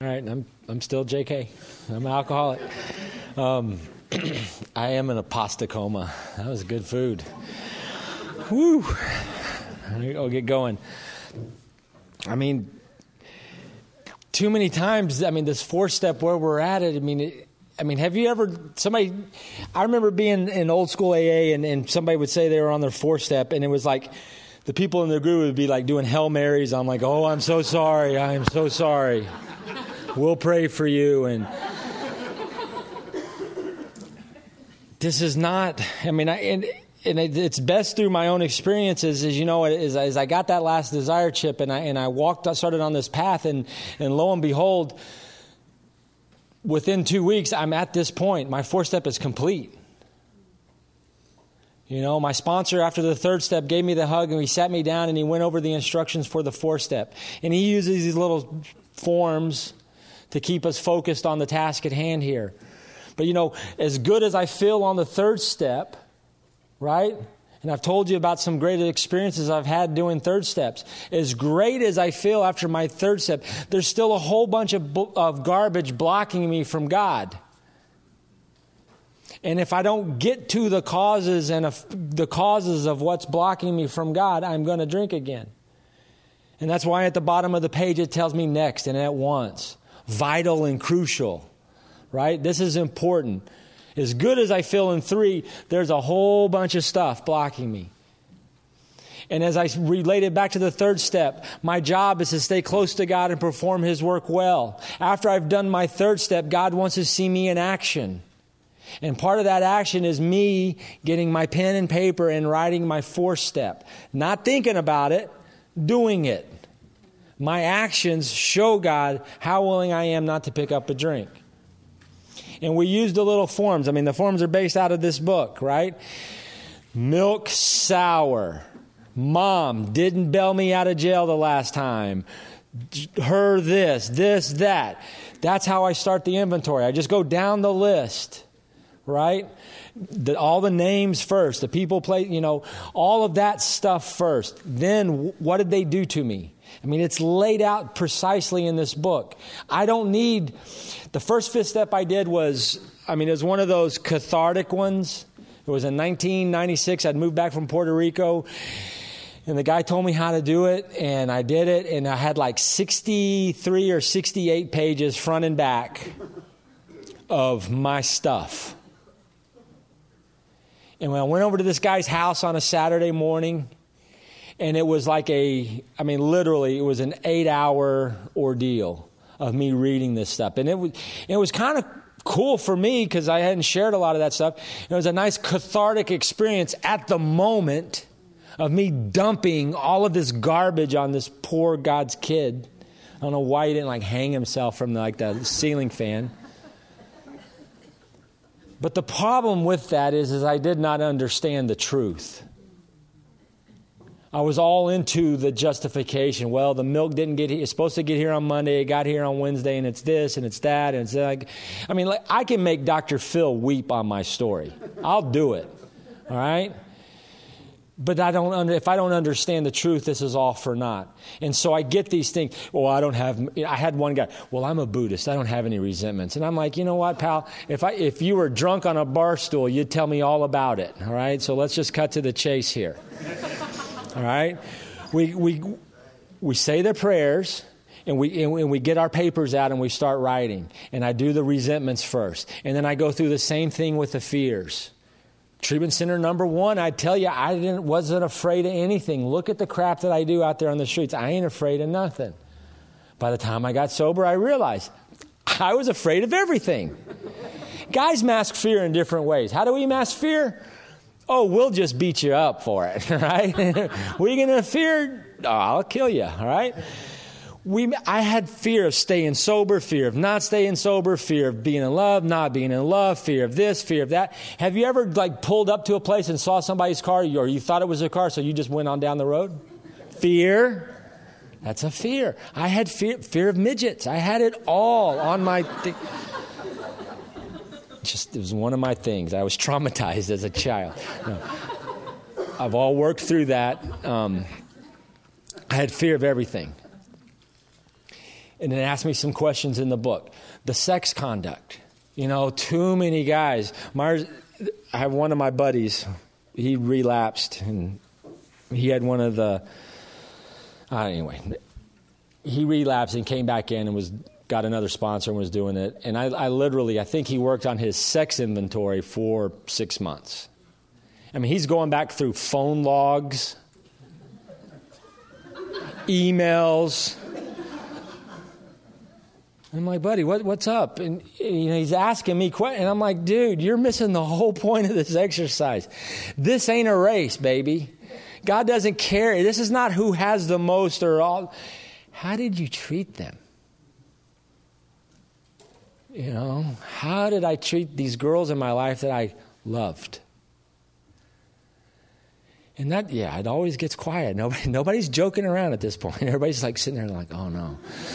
All right, I'm still JK. I'm an alcoholic. I am in a pasta coma. That was good food. Woo! I'll get going. I mean, too many times, this 4-step where we're at it, have you ever, I remember being in old school AA and somebody would say they were on their 4-step and it was like, the people in the group would be like doing Hail Marys. I'm like, oh, I'm so sorry. I am so sorry. We'll pray for you. And this is not, it's best through my own experiences, as I got that last desire chip and I started on this path and lo and behold, within 2 weeks, I'm at this point. My 4-step is complete. My sponsor after the 3rd step gave me the hug and he sat me down and he went over the instructions for the 4-step. And he uses these little forms to keep us focused on the task at hand here. But as good as I feel on the 3rd step, right? And I've told you about some great experiences I've had doing 3rd steps. As great as I feel after my 3rd step, there's still a whole bunch of garbage blocking me from God. And if I don't get to the causes of what's blocking me from God, I'm going to drink again. And that's why at the bottom of the page it tells me next and at once. Vital and crucial, right? This is important. As good as I feel in 3, there's a whole bunch of stuff blocking me. And as I related back to the 3rd step, my job is to stay close to God and perform His work well. After I've done my 3rd step, God wants to see me in action. And part of that action is me getting my pen and paper and writing my 4th step. Not thinking about it, doing it. My actions show God how willing I am not to pick up a drink. And we used the little forms. The forms are based out of this book, right? Milk sour. Mom didn't bail me out of jail the last time. Her this, that. That's how I start the inventory. I just go down the list, right? All the names first, the people all of that stuff first. Then what did they do to me? It's laid out precisely in this book. I don't need, the first 5th step I did was, it was one of those cathartic ones. It was in 1996. I'd moved back from Puerto Rico. And the guy told me how to do it. And I did it. And I had like 63 or 68 pages front and back of my stuff. And when I went over to this guy's house on a Saturday morning, and it was like literally, it was an 8-hour ordeal of me reading this stuff. And it was kind of cool for me because I hadn't shared a lot of that stuff. It was a nice cathartic experience at the moment of me dumping all of this garbage on this poor God's kid. I don't know why he didn't hang himself from the ceiling fan. But the problem with that is I did not understand the truth. I was all into the justification. Well, the milk didn't get here. It's supposed to get here on Monday. It got here on Wednesday, and it's this, and it's that. And it's I can make Dr. Phil weep on my story. I'll do it. All right? But if I don't understand the truth, this is all for naught. And so I get these things. Well, I had one guy, well, I'm a Buddhist. I don't have any resentments. And I'm like, you know what, pal? If you were drunk on a bar stool, you'd tell me all about it. All right? So let's just cut to the chase here. All right? We say the prayers. And we get our papers out and we start writing. And I do the resentments first. And then I go through the same thing with the fears. Treatment center number 1, I tell you, I wasn't afraid of anything. Look at the crap that I do out there on the streets. I ain't afraid of nothing. By the time I got sober, I realized I was afraid of everything. Guys mask fear in different ways. How do we mask fear? Oh, we'll just beat you up for it, right? We're going to fear? Oh, I'll kill you, all right? I had fear of staying sober, fear of not staying sober, fear of being in love, not being in love, fear of this, fear of that. Have you ever pulled up to a place and saw somebody's car, or you thought it was a car, so you just went on down the road? Fear. That's a fear. I had fear of midgets. I had it all on my thing. It was one of my things. I was traumatized as a child. No. I've all worked through that. I had fear of everything. And it asked me some questions in the book. The sex conduct. Too many guys. I have one of my buddies. He relapsed, and he had one of the... anyway, he relapsed and came back in and got another sponsor and was doing it. And I think he worked on his sex inventory for 6 months. I mean, he's going back through phone logs, emails. I'm like, buddy, what's up? And he's asking me questions. And I'm like, dude, you're missing the whole point of this exercise. This ain't a race, baby. God doesn't care. This is not who has the most or all. How did you treat them? How did I treat these girls in my life that I loved? And that, it always gets quiet. Nobody's joking around at this point. Everybody's like sitting there like, oh no.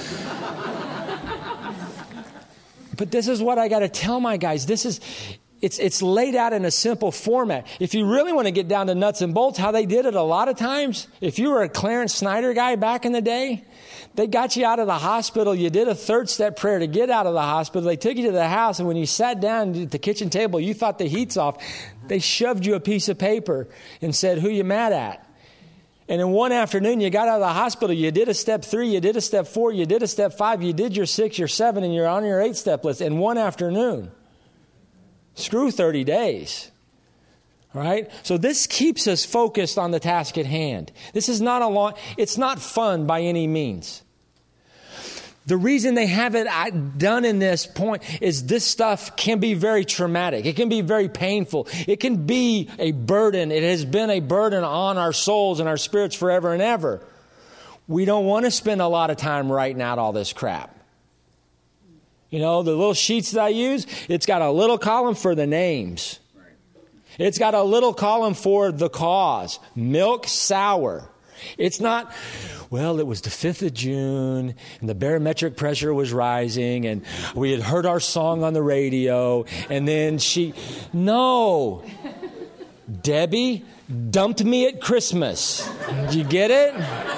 But this is what I got to tell my guys. It's laid out in a simple format. If you really want to get down to nuts and bolts, how they did it a lot of times, if you were a Clarence Snyder guy back in the day, they got you out of the hospital. You did a third step prayer to get out of the hospital. They took you to the house, and when you sat down at the kitchen table, you thought the heat's off. They shoved you a piece of paper and said, who you mad at? And in one afternoon, you got out of the hospital, you did a step 3, you did a step 4, you did a step 5, you did your 6, your 7, and you're on your 8-step list in one afternoon. Screw 30 days. All right? So this keeps us focused on the task at hand. This is not it's not fun by any means. The reason they have it done in this point is this stuff can be very traumatic. It can be very painful. It can be a burden. It has been a burden on our souls and our spirits forever and ever. We don't want to spend a lot of time writing out all this crap. The little sheets that I use, it's got a little column for the names. It's got a little column for the cause. Milk sour. It's not, it was the 5th of June, and the barometric pressure was rising, and we had heard our song on the radio, and then no. Debbie dumped me at Christmas. Did you get it?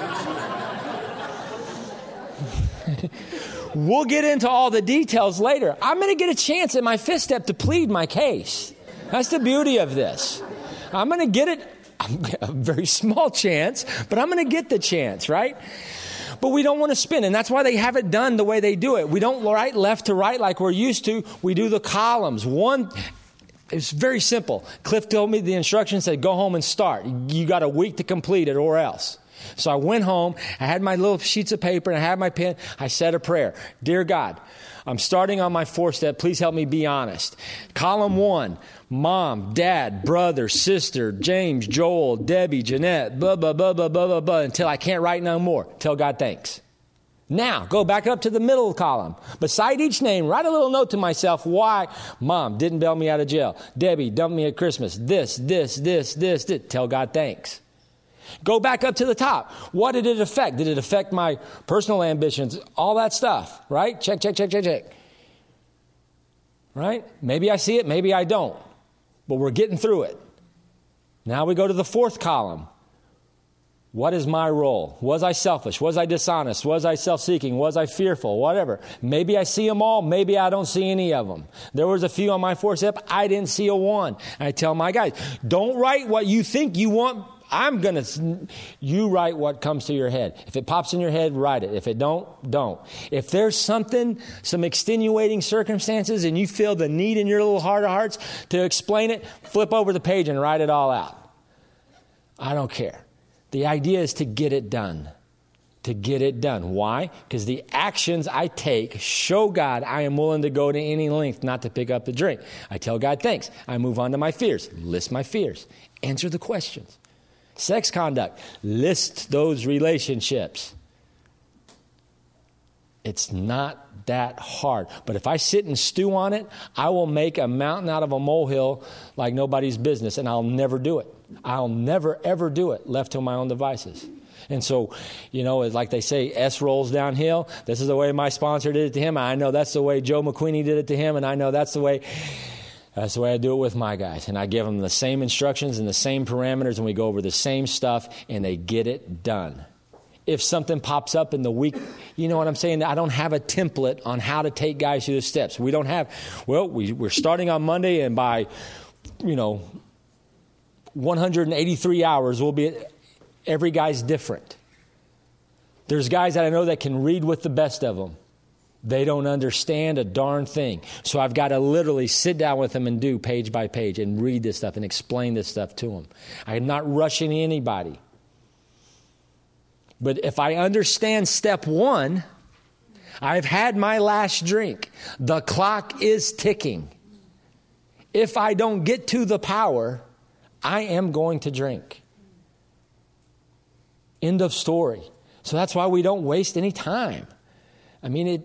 We'll get into all the details later. I'm going to get a chance at my 5th step to plead my case. That's the beauty of this. I'm going to get it. A very small chance, but I'm going to get the chance, right? But we don't want to spin, and that's why they have it done the way they do it. We don't write left to right like we're used to. We do the columns. It's very simple. Cliff told me the instructions said, go home and start. You got a week to complete it or else. So I went home. I had my little sheets of paper, and I had my pen. I said a prayer. Dear God, I'm starting on my 4th step. Please help me be honest. Column 1, Mom, Dad, brother, sister, James, Joel, Debbie, Jeanette, blah, blah, blah, blah, blah, blah, blah, until I can't write no more. Tell God thanks. Now, go back up to the middle column. Beside each name, write a little note to myself why Mom didn't bail me out of jail. Debbie dumped me at Christmas. This. Tell God thanks. Go back up to the top. What did it affect? Did it affect my personal ambitions? All that stuff, right? Check. Right? Maybe I see it, maybe I don't. But we're getting through it. Now we go to the 4th column. What is my role? Was I selfish? Was I dishonest? Was I self-seeking? Was I fearful? Whatever. Maybe I see them all. Maybe I don't see any of them. There was a few on my 4th step. I didn't see a one. And I tell my guys, don't write what you think you want. You write what comes to your head. If it pops in your head, write it. If it don't. If there's some extenuating circumstances, and you feel the need in your little heart of hearts to explain it, flip over the page and write it all out. I don't care. The idea is to get it done. To get it done. Why? Because the actions I take show God I am willing to go to any length not to pick up the drink. I tell God thanks. I move on to my fears. List my fears. Answer the questions. Sex conduct. List those relationships. It's not that hard. But if I sit and stew on it, I will make a mountain out of a molehill like nobody's business, and I'll never do it. I'll never, ever do it left to my own devices. And so, like they say, S rolls downhill. This is the way my sponsor did it to him. I know that's the way Joe McQueenie did it to him, and I know that's the way I do it with my guys. And I give them the same instructions and the same parameters, and we go over the same stuff, and they get it done. if something pops up in the week. You know what I'm saying? I don't have a template on how to take guys through the steps. We don't have, we're starting on Monday, and by, 183 hours, every guy's different. There's guys that I know that can read with the best of them. They don't understand a darn thing. So I've got to literally sit down with them and do page by page and read this stuff and explain this stuff to them. I'm not rushing anybody. But if I understand step 1, I've had my last drink. The clock is ticking. If I don't get to the power, I am going to drink. End of story. So that's why we don't waste any time. I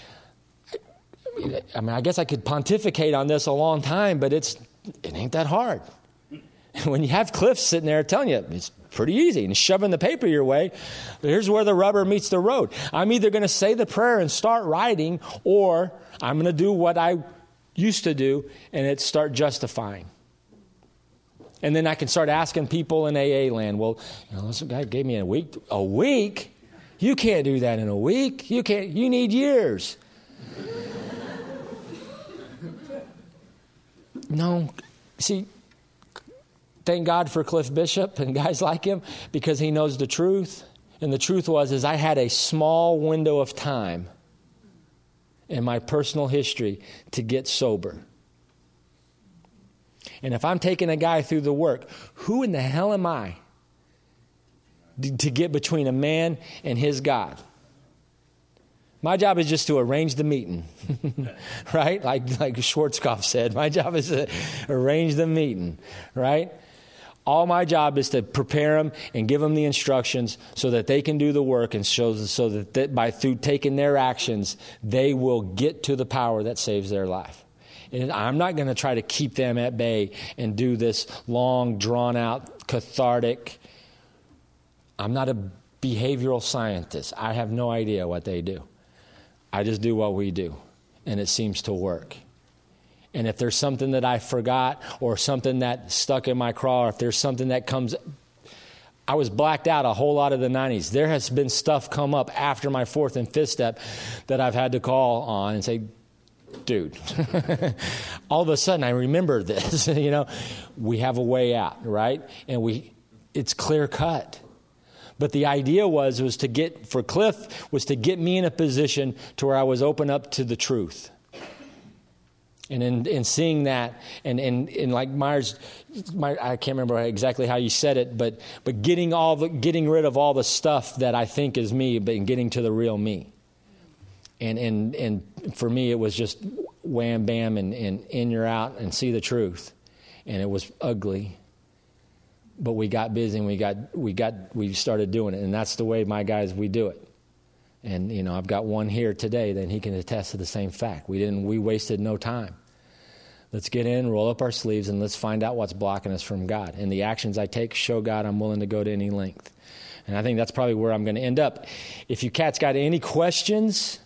guess I could pontificate on this a long time, but it ain't that hard. When you have Cliff sitting there telling you, it's pretty easy, and shoving the paper your way, but here's where the rubber meets the road. I'm either going to say the prayer and start writing, or I'm going to do what I used to do, and it's start justifying. And then I can start asking people in AA land, well, this guy gave me a week. A week? You can't do that in a week. You need years. No. See, thank God for Cliff Bishop and guys like him, because he knows the truth. And the truth is I had a small window of time in my personal history to get sober. And if I'm taking a guy through the work, who in the hell am I to get between a man and his God? My job is just to arrange the meeting, right? Like Schwarzkopf said, my job is to arrange the meeting, right? All my job is to prepare them and give them the instructions so that they can do the work, and so that through taking their actions, they will get to the power that saves their life. And I'm not going to try to keep them at bay and do this long, drawn-out, cathartic. I'm not a behavioral scientist. I have no idea what they do. I just do what we do, and it seems to work. And if there's something that I forgot, or something that stuck in my craw, or if there's something that comes... I was blacked out a whole lot of the 90s. There has been stuff come up after my 4th and 5th step that I've had to call on and say, dude, all of a sudden I remember this. We have a way out, right? And it's clear cut. But the idea was to get me in a position to where I was open up to the truth. And in seeing that, and like Myers, I can't remember exactly how you said it, but getting rid of all the stuff that I think is me, but getting to the real me. And for me, it was just wham, bam, and in, you're out, and see the truth. And it was ugly. But we got busy, and we started doing it. And that's the way my guys, we do it. And, I've got one here today that he can attest to the same fact. We wasted no time. Let's get in, roll up our sleeves, and let's find out what's blocking us from God. And the actions I take show God I'm willing to go to any length. And I think that's probably where I'm going to end up. If you cats got any questions,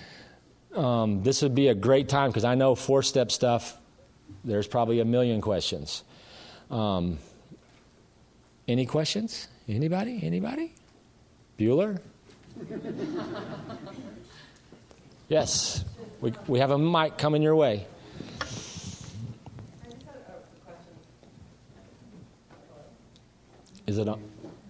this would be a great time, because I know 4-step stuff, there's probably a million questions. Any questions? Anybody? Bueller? Yes. We have a mic coming your way. Is it on?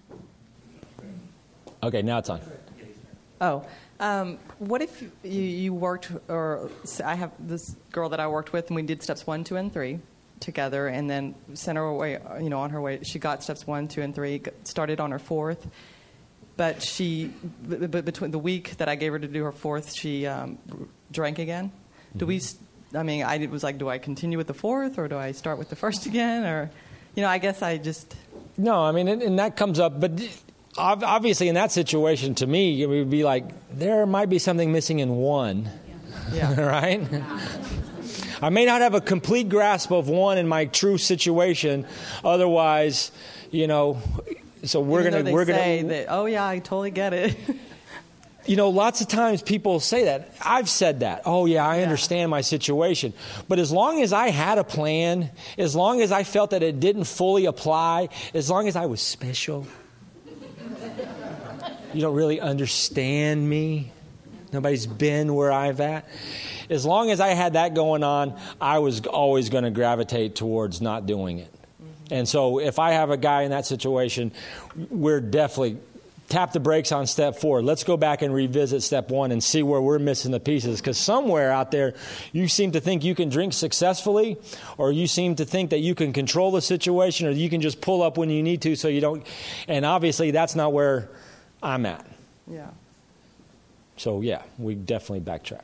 Okay, now it's on. Oh. What if you worked, or I have this girl that I worked with, and we did steps 1, 2, and 3 together, and then sent her away, on her way. She got steps 1, 2, and 3, started on her 4th. But between the week that I gave her to do her 4th, she drank again. Mm-hmm. It was like, do I continue with the 4th, or do I start with the 1st again? Or, I guess I just... No, and that comes up, but obviously in that situation, to me, it would be like, there might be something missing in 1. Yeah. Right? I may not have a complete grasp of 1 in my true situation. Otherwise, so we're going to say that, oh yeah, I totally get it. Lots of times people say that. I've said that. Oh yeah, I understand my situation. But as long as I had a plan, as long as I felt that it didn't fully apply, as long as I was special, You don't really understand me. Nobody's been where I've at. As long as I had that going on, I was always going to gravitate towards not doing it. And so if I have a guy in that situation, we're definitely tap the brakes on step 4. Let's go back and revisit step 1 and see where we're missing the pieces. Because somewhere out there, you seem to think you can drink successfully, or you seem to think that you can control the situation, or you can just pull up when you need to so you don't. And obviously, that's not where I'm at. Yeah. So, yeah, we definitely backtrack.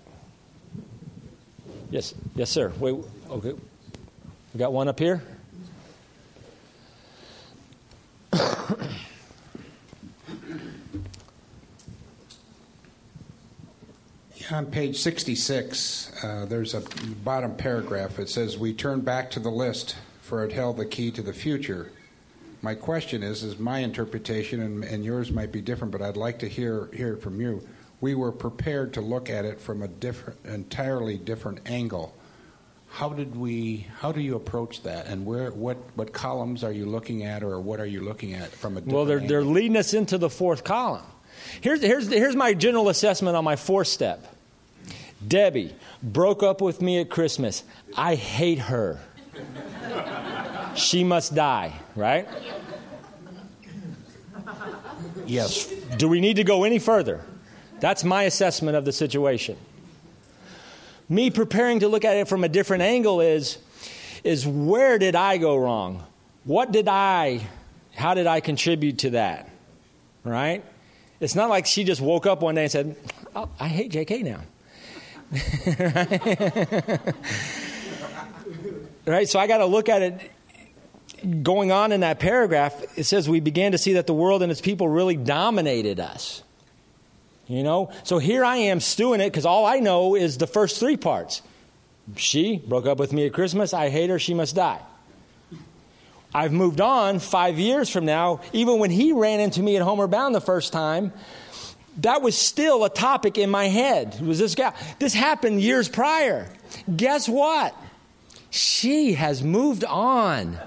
Yes, sir. Wait, okay. We got one up here. On page 66, there's a bottom paragraph. It says, "We turn back to the list, for it held the key to the future." My question is my interpretation, and yours might be different, but I'd like to hear it from you. We were prepared to look at it from entirely different angle. How do you approach that? And what columns are you looking at, or what are you looking at from a different angle? They're leading us into the 4th column. Here's my general assessment on my 4th step. Debbie broke up with me at Christmas. I hate her. She must die, right? Yes. Do we need to go any further? That's my assessment of the situation. Me preparing to look at it from a different angle is where did I go wrong? How did I contribute to that? Right? It's not like she just woke up one day and said, "Oh, I hate JK now." Right? So I got to look at it going on in that paragraph. It says we began to see that the world and its people really dominated us. You know? So here I am stewing it because all I know is the first 3 parts. She broke up with me at Christmas. I hate her. She must die. I've moved on 5 years from now. Even when he ran into me at Homeward Bound the first time, that was still a topic in my head. It was this guy. This happened years prior. Guess what? She has moved on.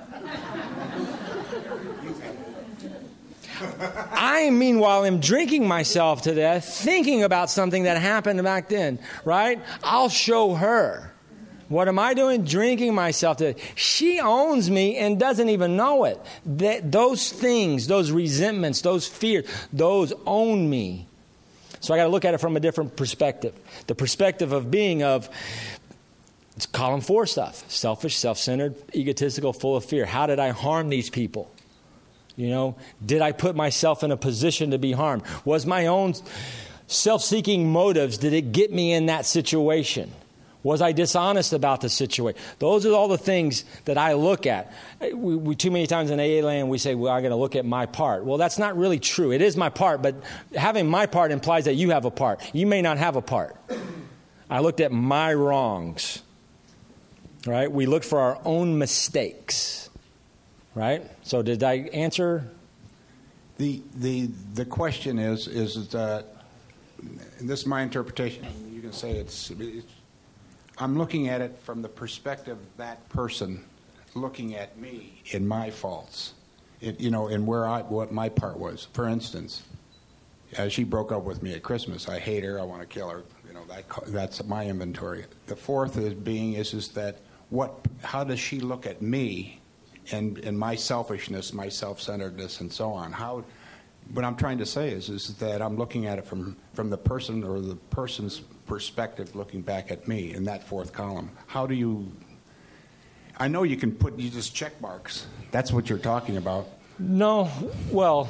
I, meanwhile, am drinking myself to death, thinking about something that happened back then, right? I'll show her. What am I doing? Drinking myself to death. She owns me and doesn't even know it. Those things, those resentments, those fears, those own me. So I got to look at it from a different perspective. The perspective of being it's column 4 stuff. Selfish, self-centered, egotistical, full of fear. How did I harm these people? You know, did I put myself in a position to be harmed? Was my own self-seeking motives, did it get me in that situation? Was I dishonest about the situation? Those are all the things that I look at. We too many times in AA land, we say, well, I'm going to look at my part. Well, that's not really true. It is my part, but having my part implies that you have a part. You may not have a part. I looked at my wrongs. Right? We look for our own mistakes. Right? So did I answer? The question is that, and this is my interpretation, you can say it's I'm looking at it from the perspective of that person looking at me in my faults, and what my part was. For instance, she broke up with me at Christmas. I hate her. I want to kill her. That's my inventory. The 4th is that how does she look at me and my selfishness, my self-centeredness, and so on? What I'm trying to say is that I'm looking at it from the person or the person's perspective looking back at me in that 4th column. How do you... I know you just check marks. That's what you're talking about. No, well,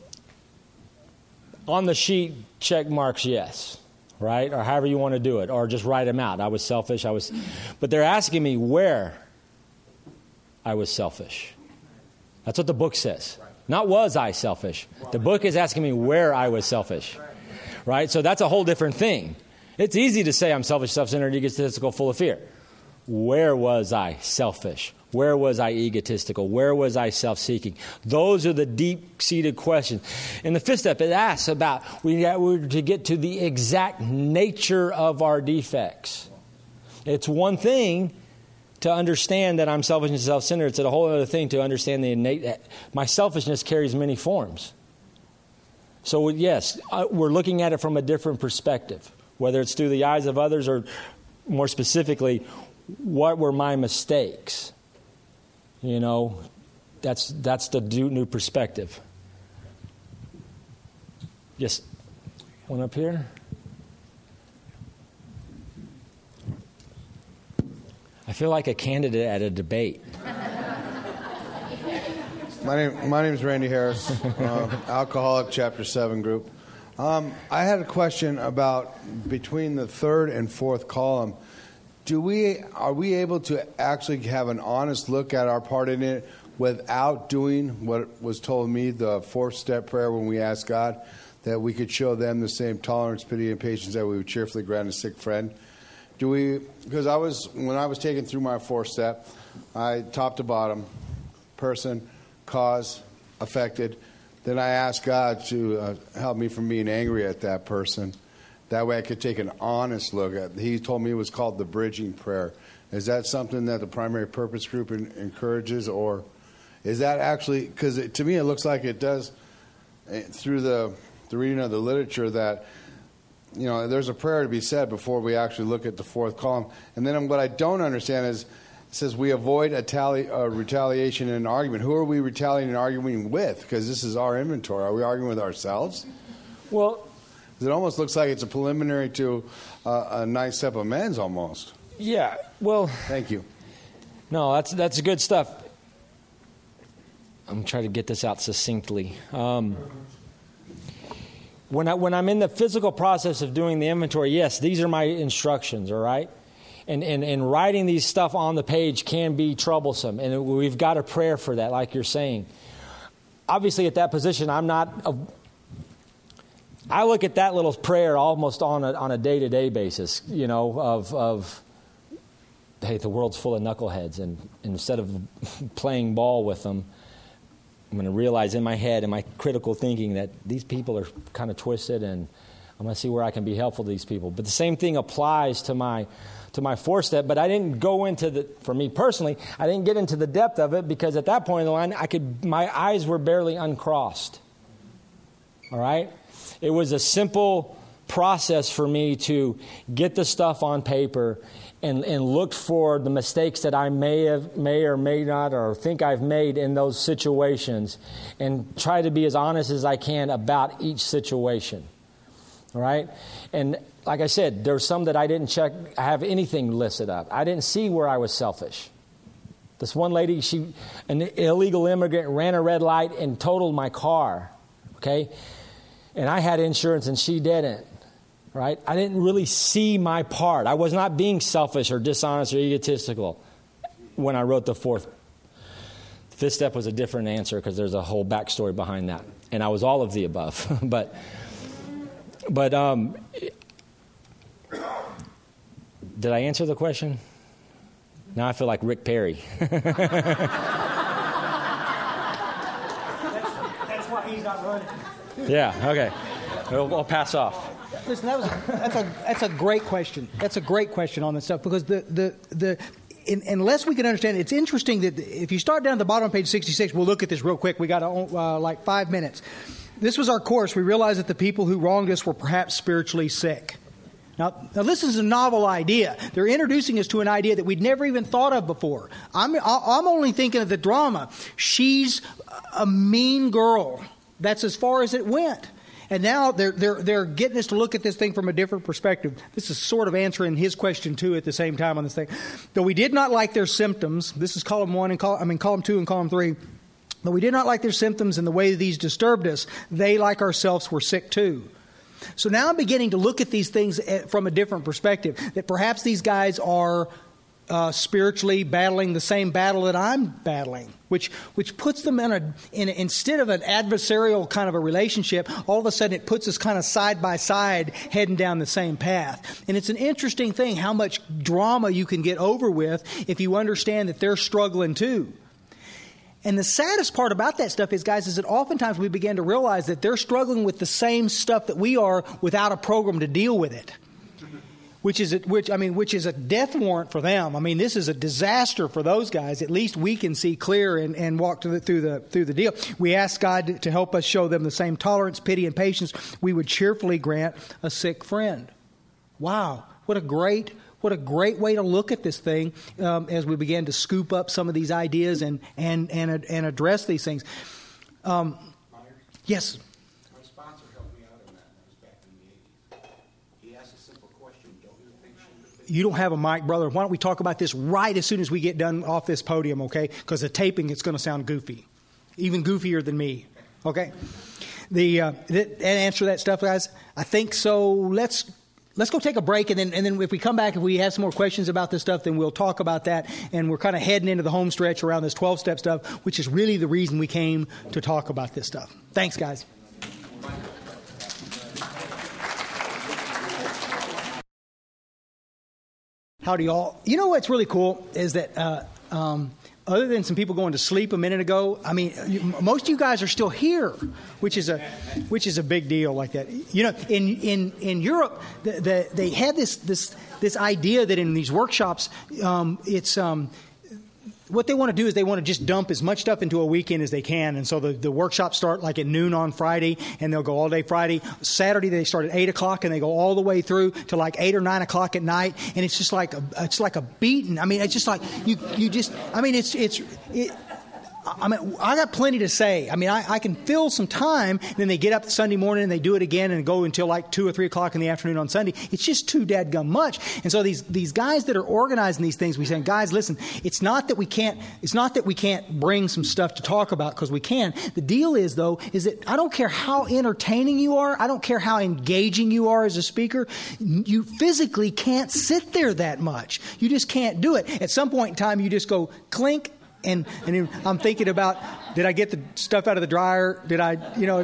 on the sheet, check marks, yes. Right? Or however you want to do it. Or just write them out. I was selfish. But they're asking me where I was selfish. That's what the book says. Not was I selfish. The book is asking me where I was selfish. Right? So that's a whole different thing. It's easy to say I'm selfish, self-centered, egotistical, full of fear. Where was I selfish? Where was I egotistical? Where was I self-seeking? Those are the deep-seated questions. In the 5th step, it asks about, we're to get to the exact nature of our defects. It's one thing to understand that I'm selfish and self-centered. It's a whole other thing to understand my selfishness carries many forms. So yes, we're looking at it from a different perspective, whether it's through the eyes of others or more specifically, what were my mistakes? You know, that's the new perspective. Yes, one up here. I feel like a candidate at a debate. My name is Randy Harris, Alcoholic Chapter 7 group. I had a question about between the third and fourth column. Are we able to actually have an honest look at our part in it without doing what was told me, the fourth-step prayer when we ask God, that we could show them the same tolerance, pity, and patience that we would cheerfully grant a sick friend? Because when I was taken through my fourth step, I top to bottom, person, cause, affected. Then I asked God to help me from being angry at that person. That way I could take an honest look at it. He told me it was called the bridging prayer. Is that something that the primary purpose group encourages, or is that actually, because to me it looks like it does through the reading of the literature that, you know, there's a prayer to be said before we actually look at the fourth column. And then what I don't understand is, it says we avoid retaliation in an argument. Who are we retaliating and arguing with? Because this is our inventory. Are we arguing with ourselves? Well, it almost looks like it's a preliminary to a ninth step amends almost. Yeah, well... Thank you. No, that's good stuff. I'm trying to get this out succinctly. When I'm in the physical process of doing the inventory, yes, these are my instructions, all right? And writing these stuff on the page can be troublesome, and we've got a prayer for that, like you're saying. Obviously, at that position, I look at that little prayer almost on a day-to-day basis, you know, of hey, the world's full of knuckleheads, and instead of playing ball with them, I'm going to realize in my head and my critical thinking that these people are kind of twisted, and I'm going to see where I can be helpful to these people. But the same thing applies to my fourth step, but I didn't go into for me personally, I didn't get into the depth of it because at that point in the line, my eyes were barely uncrossed. All right? It was a simple process for me to get the stuff on paper and look for the mistakes that I may or may not or think I've made in those situations and try to be as honest as I can about each situation. All right? And like I said, there's some that I didn't check, have anything listed up. I didn't see where I was selfish. This one lady, an illegal immigrant, ran a red light and totaled my car. Okay? And I had insurance and she didn't. Right? I didn't really see my part. I was not being selfish or dishonest or egotistical when I wrote the fourth. The fifth step was a different answer because there's a whole backstory behind that. And I was all of the above. but did I answer the question? Now I feel like Rick Perry. That's why he's not running. Yeah, okay. I'll pass off. Listen, that's a great question. That's a great question on this stuff because unless we can understand it, it's interesting that if you start down at the bottom of page 66, we'll look at this real quick. We got like 5 minutes. This was our course. We realized that the people who wronged us were perhaps spiritually sick. Now this is a novel idea. They're introducing us to an idea that we'd never even thought of before. I'm only thinking of the drama. She's a mean girl. That's as far as it went. And now they're getting us to look at this thing from a different perspective. This is sort of answering his question too at the same time on this thing. Though we did not like their symptoms. This is column 1 and column 2 and column 3. Though we did not like their symptoms and the way these disturbed us, they, like ourselves, were sick too. So now I'm beginning to look at these things from a different perspective. That perhaps these guys are spiritually battling the same battle that I'm battling, which puts them in instead of an adversarial kind of a relationship, all of a sudden it puts us kind of side by side heading down the same path. And it's an interesting thing how much drama you can get over with if you understand that they're struggling too. And the saddest part about that stuff is, guys, is that oftentimes we begin to realize that they're struggling with the same stuff that we are without a program to deal with it. which is a death warrant for them. I mean, this is a disaster for those guys. At least we can see clear and walk through the deal. We ask God to help us show them the same tolerance, pity, and patience we would cheerfully grant a sick friend. Wow, what a great way to look at this thing as we begin to scoop up some of these ideas and address these things. Yes. My sponsor helped me out on that. That was back in the 80s. He asked a simple question: don't you think she... You don't have a mic, brother. Why don't we talk about this right as soon as we get done off this podium, okay? Because the taping, it's going to sound goofy, even goofier than me, okay? And answer that stuff, guys. I think so. Let's go take a break, and then if we come back, if we have some more questions about this stuff, then we'll talk about that. And we're kind of heading into the home stretch around this 12-step stuff, which is really the reason we came to talk about this stuff. Thanks, guys. Howdy, y'all. You know what's really cool is that other than some people going to sleep a minute ago, I mean, most of you guys are still here, which is a big deal like that. You know, in Europe, they had this idea that in these workshops, it's what they want to do is they want to just dump as much stuff into a weekend as they can. And so the workshops start like at noon on Friday, and they'll go all day Friday. Saturday, they start at 8 o'clock, and they go all the way through to like 8 or 9 o'clock at night. And it's just like a beating. I mean, it's just like I got plenty to say. I mean, I can fill some time, and then they get up Sunday morning and they do it again and go until like 2 or 3 o'clock in the afternoon on Sunday. It's just too dadgum much. And so these guys that are organizing these things, we say, guys, listen, it's not that we can't bring some stuff to talk about, because we can. The deal is, though, is that I don't care how entertaining you are, I don't care how engaging you are as a speaker, you physically can't sit there that much. You just can't do it. At some point in time, you just go clink. And I'm thinking about, did I get the stuff out of the dryer? Did I,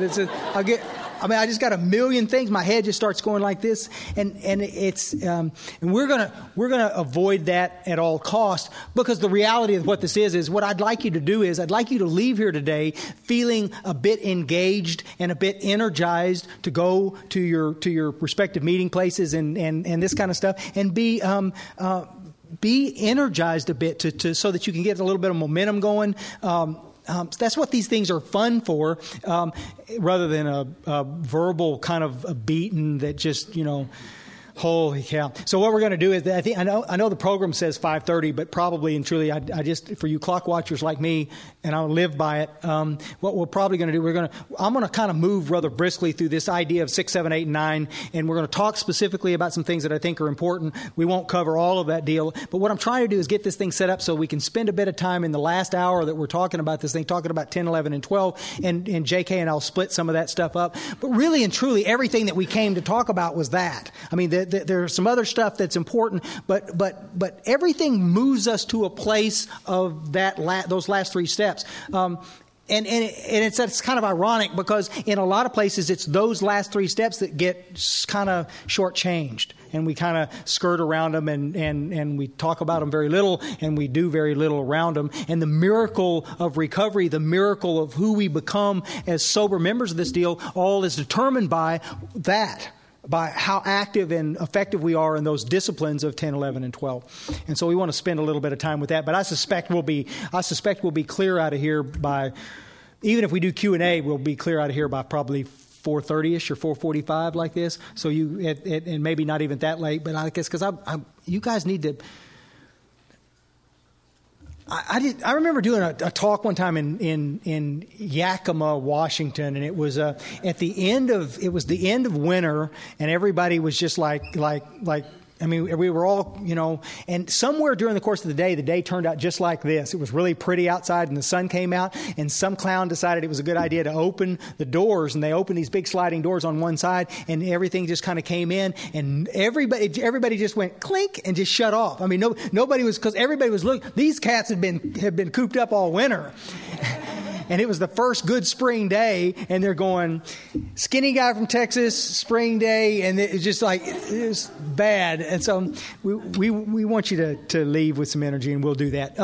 I just got a million things. My head just starts going like this, and we're gonna avoid that at all costs, because the reality of what this is what I'd like you to do is I'd like you to leave here today feeling a bit engaged and a bit energized to go to your respective meeting places and this kind of stuff, and be energized a bit to so that you can get a little bit of momentum going. That's what these things are fun for, rather than a verbal kind of a beating that just, holy cow. So what we're going to do is, I know the program says 5:30, but probably and truly, I just, for you clock watchers like me, and I'll live by it, what we're probably going to do, I'm going to kind of move rather briskly through this idea of 6, 7, 8, and 9, and we're going to talk specifically about some things that I think are important. We won't cover all of that deal, but what I'm trying to do is get this thing set up so we can spend a bit of time in the last hour that we're talking about this thing, talking about 10, 11, and 12, and JK and I'll split some of that stuff up. But really and truly, everything that we came to talk about was that. I mean, there's some other stuff that's important, but everything moves us to a place of those last 3 steps. And it's kind of ironic, because in a lot of places it's those last 3 steps that get kind of shortchanged, and we kind of skirt around them, and we talk about them very little, and we do very little around them. And the miracle of recovery, the miracle of who we become as sober members of this deal, all is determined by that. By how active and effective we are in those disciplines of 10, 11, and 12. And so we want to spend a little bit of time with that. But I suspect we'll be clear out of here by, even if we do Q&A, we'll be clear out of here by probably 4:30ish or 4:45 like this. So and maybe not even that late. But I guess because you guys need to. I remember doing a talk one time in Yakima, Washington, and it was the end of winter, and everybody was just like I mean, we were all, and somewhere during the course of the day turned out just like this. It was really pretty outside, and the sun came out, and some clown decided it was a good idea to open the doors, and they opened these big sliding doors on one side, and everything just kind of came in, and everybody just went clink and just shut off. I mean, nobody was, because everybody was looking. These cats had been cooped up all winter. And it was the first good spring day, and they're going, skinny guy from Texas, spring day, and it's just like, it was bad. And so we want you to leave with some energy, and we'll do that.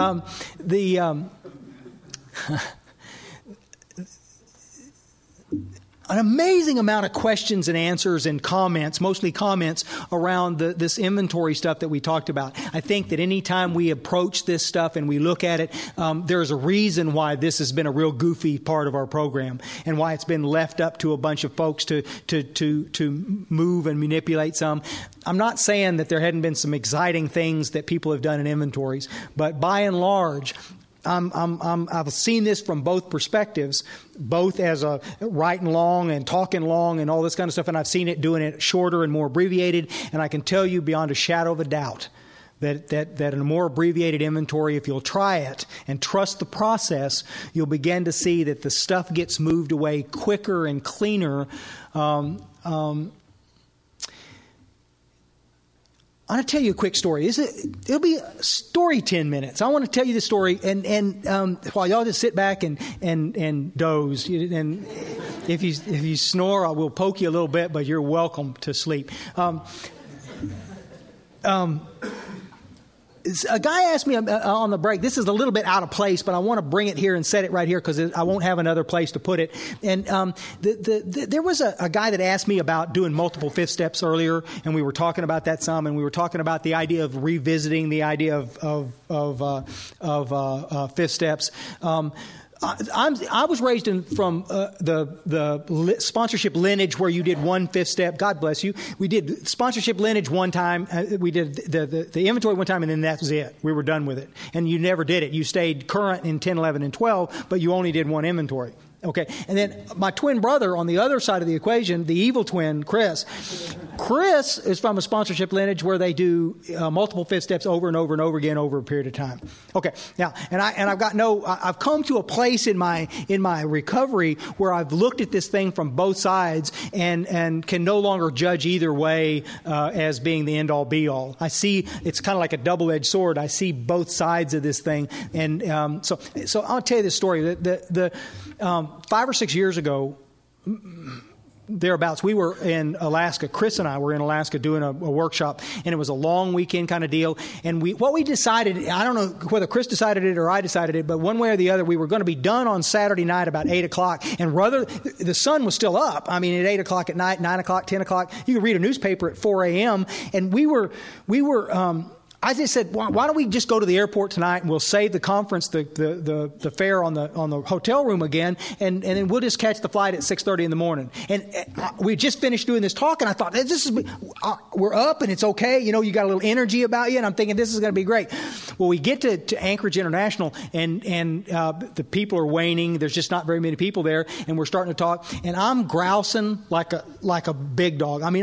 an amazing amount of questions and answers and comments, mostly comments around this inventory stuff that we talked about. I think that any time we approach this stuff and we look at it, there's a reason why this has been a real goofy part of our program and why it's been left up to a bunch of folks to move and manipulate some. I'm not saying that there hadn't been some exciting things that people have done in inventories, but by and large, I've seen this from both perspectives, both as a writing long and talking long and all this kind of stuff, and I've seen it doing it shorter and more abbreviated, and I can tell you beyond a shadow of a doubt that in a more abbreviated inventory, if you'll try it and trust the process, you'll begin to see that the stuff gets moved away quicker and cleaner. I want to tell you a quick story. It'll be a story 10 minutes. I want to tell you the story, and while y'all just sit back and doze, and if you snore, I will poke you a little bit, but you're welcome to sleep. A guy asked me on the break, this is a little bit out of place, but I want to bring it here and set it right here because I won't have another place to put it. And there was a guy that asked me about doing multiple fifth steps earlier, and we were talking about that some, and we were talking about the idea of revisiting the idea of fifth steps. I was raised from the sponsorship lineage where you did one fifth step. God bless you. We did sponsorship lineage one time. We did the inventory one time, and then that was it. We were done with it. And you never did it. You stayed current in 10, 11, and 12, but you only did one inventory. Okay. And then my twin brother on the other side of the equation, the evil twin, Chris is from a sponsorship lineage where they do multiple fifth steps over and over and over again over a period of time. Okay. Now, I've come to a place in my recovery where I've looked at this thing from both sides and can no longer judge either way as being the end all be all. I see it's kind of like a double-edged sword. I see both sides of this thing. And so I'll tell you this story. 5 or 6 years ago, thereabouts, we were in Alaska. Chris and I were in Alaska doing a workshop, and it was a long weekend kind of deal. And what we decided, I don't know whether Chris decided it or I decided it, but one way or the other, we were going to be done on Saturday night about 8 o'clock. And rather, the sun was still up. I mean, at 8 o'clock at night, 9 o'clock, 10 o'clock, you could read a newspaper at 4 a.m. And I just said, why don't we just go to the airport tonight and we'll save the conference, the fare on the hotel room again, and then we'll just catch the flight at 6:30 in the morning. And we just finished doing this talk, and I thought, we're up and it's okay. You know, you got a little energy about you, and I'm thinking this is going to be great. Well, we get to Anchorage International, and the people are waning. There's just not very many people there, and we're starting to talk, and I'm grousing like a big dog. I mean,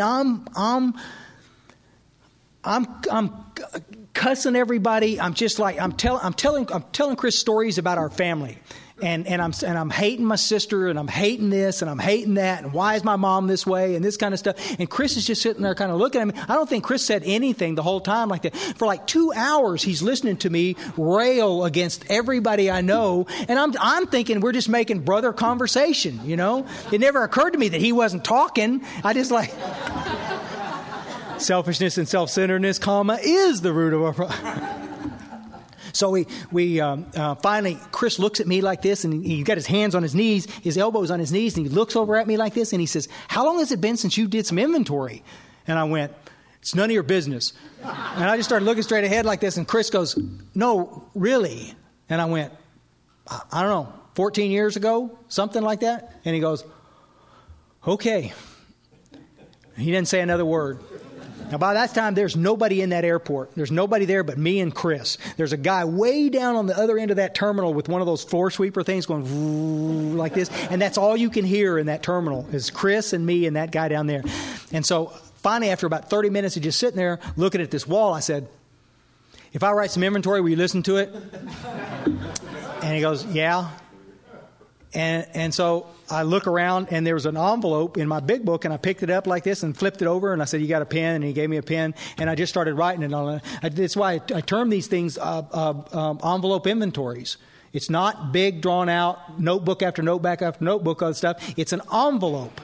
I'm cussing everybody. I'm just like I'm telling Chris stories about our family, and I'm hating my sister, and I'm hating this, and I'm hating that, and why is my mom this way, and this kind of stuff. And Chris is just sitting there kind of looking at me. I don't think Chris said anything the whole time like that. For like 2 hours, he's listening to me rail against everybody I know, and I'm thinking we're just making brother conversation. You know, it never occurred to me that he wasn't talking. I just like. Selfishness and self-centeredness, is the root of our problem. So we finally, Chris looks at me like this, and he's got his hands on his knees, his elbows on his knees, and he looks over at me like this, and he says, "How long has it been since you did some inventory?" And I went, "It's none of your business." And I just started looking straight ahead like this, and Chris goes, "No, really?" And I went, "I don't know, 14 years ago, something like that?" And he goes, "Okay." He didn't say another word. Now, by that time, there's nobody in that airport. There's nobody there but me and Chris. There's a guy way down on the other end of that terminal with one of those floor sweeper things going like this. And that's all you can hear in that terminal is Chris and me and that guy down there. And so finally, after about 30 minutes of just sitting there looking at this wall, I said, "If I write some inventory, will you listen to it?" And he goes, "Yeah." And so I look around, and there was an envelope in my big book, and I picked it up like this and flipped it over, and I said, "You got a pen?" And he gave me a pen, and I just started writing it on it. That's why I term these things envelope inventories. It's not big, drawn out, notebook after notebook after notebook of stuff. It's an envelope.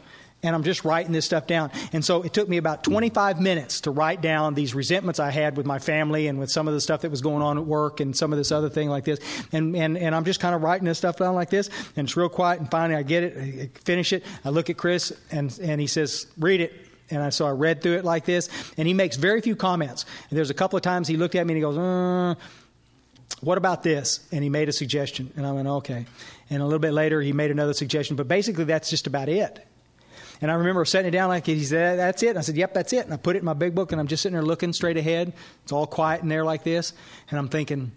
And I'm just writing this stuff down. And so it took me about 25 minutes to write down these resentments I had with my family and with some of the stuff that was going on at work and some of this other thing like this. And I'm just kind of writing this stuff down like this. And it's real quiet. And finally I get it. I finish it. I look at Chris and he says, read it. And so I read through it like this. And he makes very few comments. And there's a couple of times he looked at me and he goes, what about this? And he made a suggestion. And I went, okay. And a little bit later he made another suggestion. But basically that's just about it. And I remember setting it down like he said, that's it. And I said, yep, that's it. And I put it in my big book, and I'm just sitting there looking straight ahead. It's all quiet in there like this. And I'm thinking,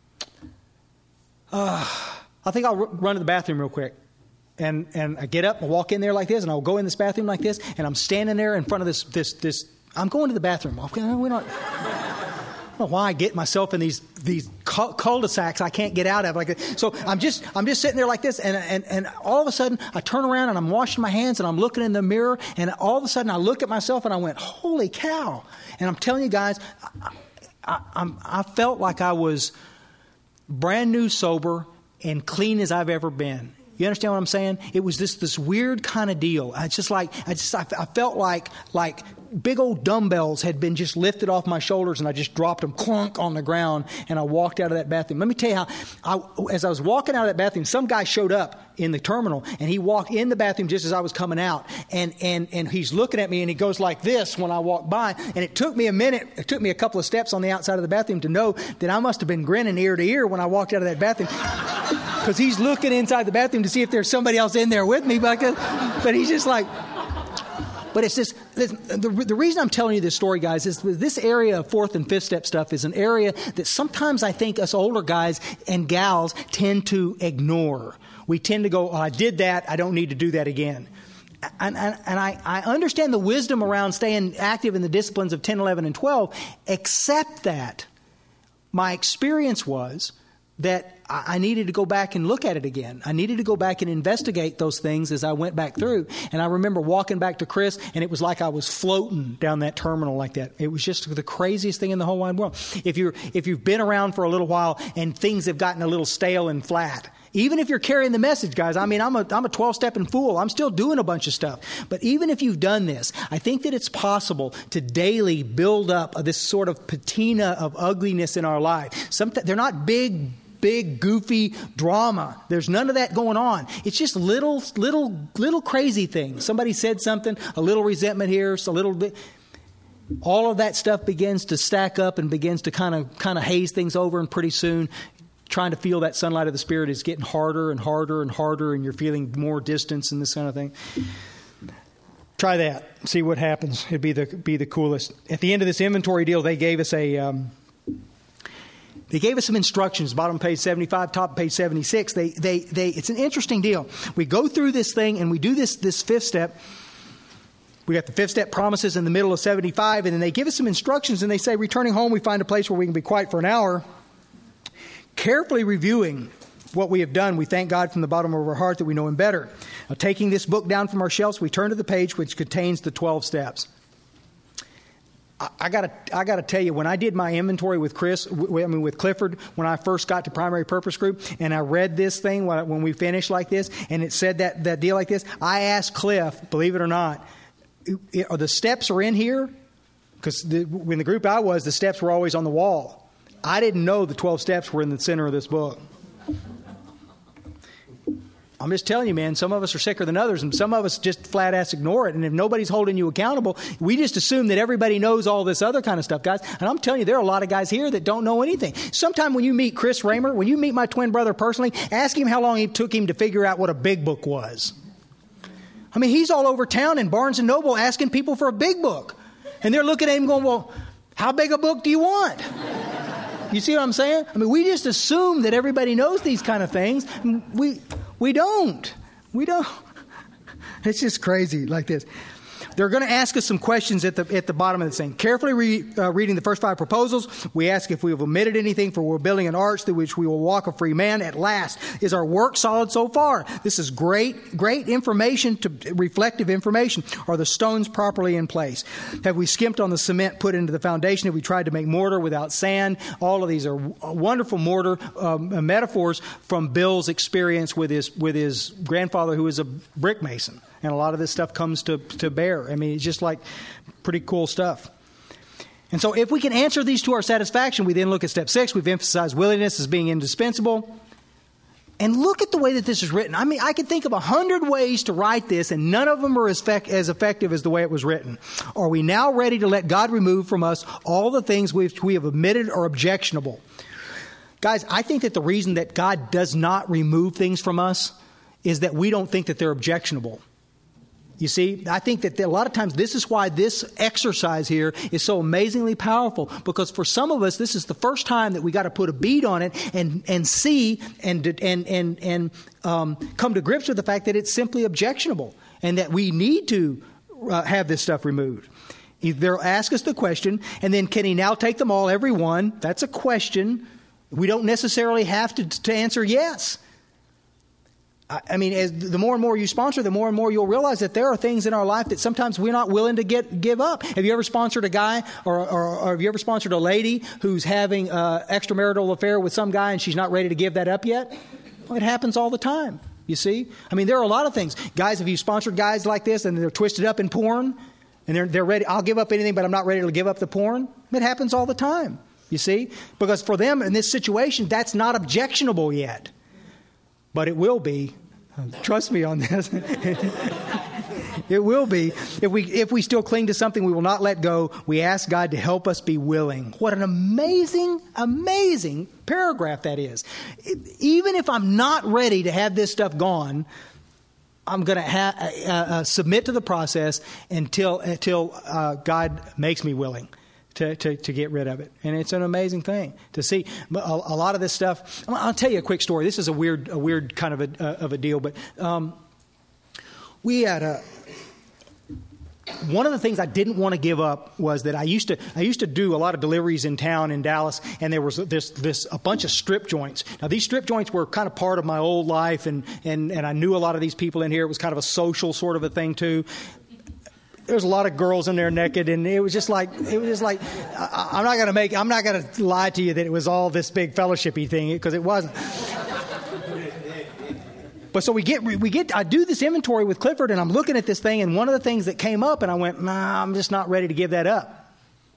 I think I'll run to the bathroom real quick. And I get up, I walk in there like this, and I'll go in this bathroom like this, and I'm standing there in front of this. I'm going to the bathroom. I don't know why I get myself in these cul-de-sacs I can't get out of. So I'm just sitting there like this, and all of a sudden I turn around and I'm washing my hands and I'm looking in the mirror, and all of a sudden I look at myself and I went, holy cow! And I'm telling you guys, I felt like I was brand new, sober, and clean as I've ever been. You understand what I'm saying? It was this weird kind of deal. I felt like big old dumbbells had been just lifted off my shoulders, and I just dropped them clunk on the ground, and I walked out of that bathroom. Let me tell you how, as I was walking out of that bathroom, some guy showed up in the terminal, and he walked in the bathroom just as I was coming out, and he's looking at me, and he goes like this when I walked by, and it took me a minute, it took me a couple of steps on the outside of the bathroom to know that I must have been grinning ear to ear when I walked out of that bathroom, because he's looking inside the bathroom to see if there's somebody else in there with me, but he's just like... But it's this, the reason I'm telling you this story, guys, is this area of fourth and fifth step stuff is an area that sometimes I think us older guys and gals tend to ignore. We tend to go, I did that, I don't need to do that again. And I understand the wisdom around staying active in the disciplines of 10, 11, and 12, except that my experience was that I needed to go back and look at it again. I needed to go back and investigate those things as I went back through. And I remember walking back to Chris, and it was like I was floating down that terminal like that. It was just the craziest thing in the whole wide world. If you've been around for a little while and things have gotten a little stale and flat, even if you're carrying the message, guys, I mean, I'm a 12-stepping fool. I'm still doing a bunch of stuff. But even if you've done this, I think that it's possible to daily build up this sort of patina of ugliness in our life. They're not big, goofy drama. There's none of that going on. It's just little crazy things. Somebody said something, a little resentment here, a little bit. All of that stuff begins to stack up and begins to kind of haze things over, and pretty soon trying to feel that sunlight of the Spirit is getting harder and harder and harder, and you're feeling more distance and this kind of thing. Try that. See what happens. It'd be the coolest. At the end of this inventory deal, they gave us some instructions, bottom of page 75, top of page 76. It's an interesting deal. We go through this thing and we do this fifth step. We got the fifth step promises in the middle of 75, and then they give us some instructions, and they say, returning home, we find a place where we can be quiet for an hour. Carefully reviewing what we have done, we thank God from the bottom of our heart that we know Him better. Now, taking this book down from our shelves, we turn to the page which contains the 12 steps. I gotta tell you, when I did my inventory with with Clifford, when I first got to Primary Purpose Group, and I read this thing when we finished like this, and it said that deal like this, I asked Cliff, believe it or not, are the steps are in here? Because when the group I was, the steps were always on the wall. I didn't know the 12 steps were in the center of this book. I'm just telling you, man, some of us are sicker than others, and some of us just flat-ass ignore it. And if nobody's holding you accountable, we just assume that everybody knows all this other kind of stuff, guys. And I'm telling you, there are a lot of guys here that don't know anything. Sometime when you meet Chris Raymer, when you meet my twin brother personally, ask him how long it took him to figure out what a big book was. I mean, he's all over town in Barnes & Noble asking people for a big book. And they're looking at him going, well, how big a book do you want? You see what I'm saying? I mean, we just assume that everybody knows these kind of things. We don't. It's just crazy like this. They're going to ask us some questions at the bottom of the thing. Carefully reading the first 5 proposals, we ask if we have omitted anything, for we're building an arch through which we will walk a free man. At last, is our work solid so far? This is great information, reflective information. Are the stones properly in place? Have we skimped on the cement put into the foundation? Have we tried to make mortar without sand? All of these are wonderful mortar metaphors from Bill's experience with his grandfather, who is a brick mason. and a lot of this stuff comes to bear. I mean, it's just like pretty cool stuff. And so if we can answer these to our satisfaction, we then look at step 6. We've emphasized willingness as being indispensable. And look at the way that this is written. I mean, I could think of 100 ways to write this, and none of them are as effective as the way it was written. Are we now ready to let God remove from us all the things which we have admitted are objectionable? Guys, I think that the reason that God does not remove things from us is that we don't think that they're objectionable. You see, I think that a lot of times this is why this exercise here is so amazingly powerful, because for some of us, this is the first time that we got to put a bead on it and see and come to grips with the fact that it's simply objectionable and that we need to have this stuff removed. They'll ask us the question, and then can he now take them all, every one? That's a question. We don't necessarily have to answer yes. I mean, as the more and more you sponsor, the more and more you'll realize that there are things in our life that sometimes we're not willing to give up. Have you ever sponsored a guy or have you ever sponsored a lady who's having an extramarital affair with some guy and she's not ready to give that up yet? Well, it happens all the time, you see. I mean, there are a lot of things. Guys, have you sponsored guys like this and they're twisted up in porn and they're ready, I'll give up anything, but I'm not ready to give up the porn? It happens all the time, you see. Because for them in this situation, that's not objectionable yet. But it will be. Trust me on this. It will be. If we still cling to something we will not let go, we ask God to help us be willing. What an amazing, amazing paragraph that is. Even if I'm not ready to have this stuff gone, I'm going to submit to the process until God makes me willing to get rid of it. And it's an amazing thing to see. But a lot of this stuff, I'll tell you a quick story. This is a weird kind of a deal, but we had one of the things I didn't want to give up was that I used to do a lot of deliveries in town in Dallas, and there was a bunch of strip joints. Now these strip joints were kind of part of my old life, and I knew a lot of these people in here. It was kind of a social sort of a thing too. There's a lot of girls in there naked, and it was just like I'm not going to lie to you that it was all this big fellowshipy thing, because it wasn't. But so I do this inventory with Clifford, and I'm looking at this thing, and one of the things that came up, and I went, nah, I'm just not ready to give that up.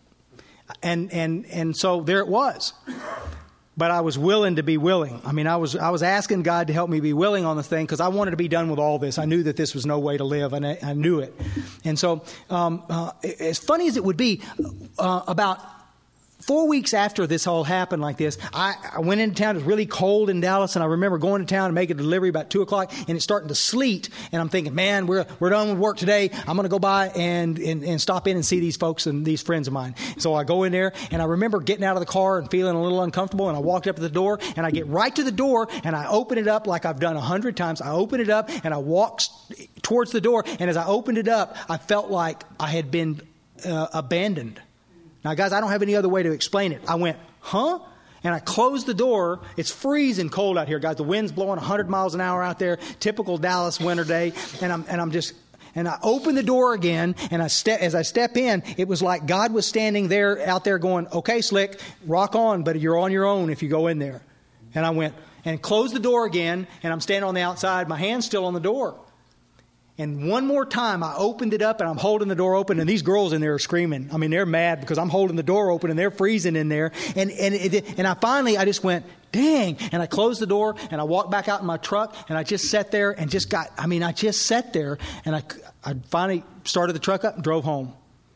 And so there it was. But I was willing to be willing. I mean, I was asking God to help me be willing on the thing, because I wanted to be done with all this. I knew that this was no way to live, and I knew it. And so, as funny as it would be, about 4 weeks after this all happened like this, I went into town. It was really cold in Dallas, and I remember going to town and making a delivery about 2 o'clock, and it's starting to sleet. And I'm thinking, man, we're done with work today. I'm going to go by and stop in and see these folks and these friends of mine. So I go in there, and I remember getting out of the car and feeling a little uncomfortable, and I walked up to the door, and I get right to the door, and I open it up like I've done 100 times. I open it up, and I walk towards the door, and as I opened it up, I felt like I had been abandoned. Now, guys, I don't have any other way to explain it. I went, huh? And I closed the door. It's freezing cold out here, guys. The wind's blowing 100 miles an hour out there, typical Dallas winter day. And I opened the door again, and as I step in, it was like God was standing there, out there going, okay, Slick, rock on, but you're on your own if you go in there. And I went and closed the door again, and I'm standing on the outside, my hand's still on the door. And one more time, I opened it up, and I'm holding the door open, and these girls in there are screaming. I mean, they're mad because I'm holding the door open, and they're freezing in there. And I just went, dang. And I closed the door, and I walked back out in my truck, and I just sat there and I just sat there, and I finally started the truck up and drove home.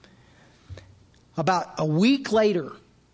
About a week later,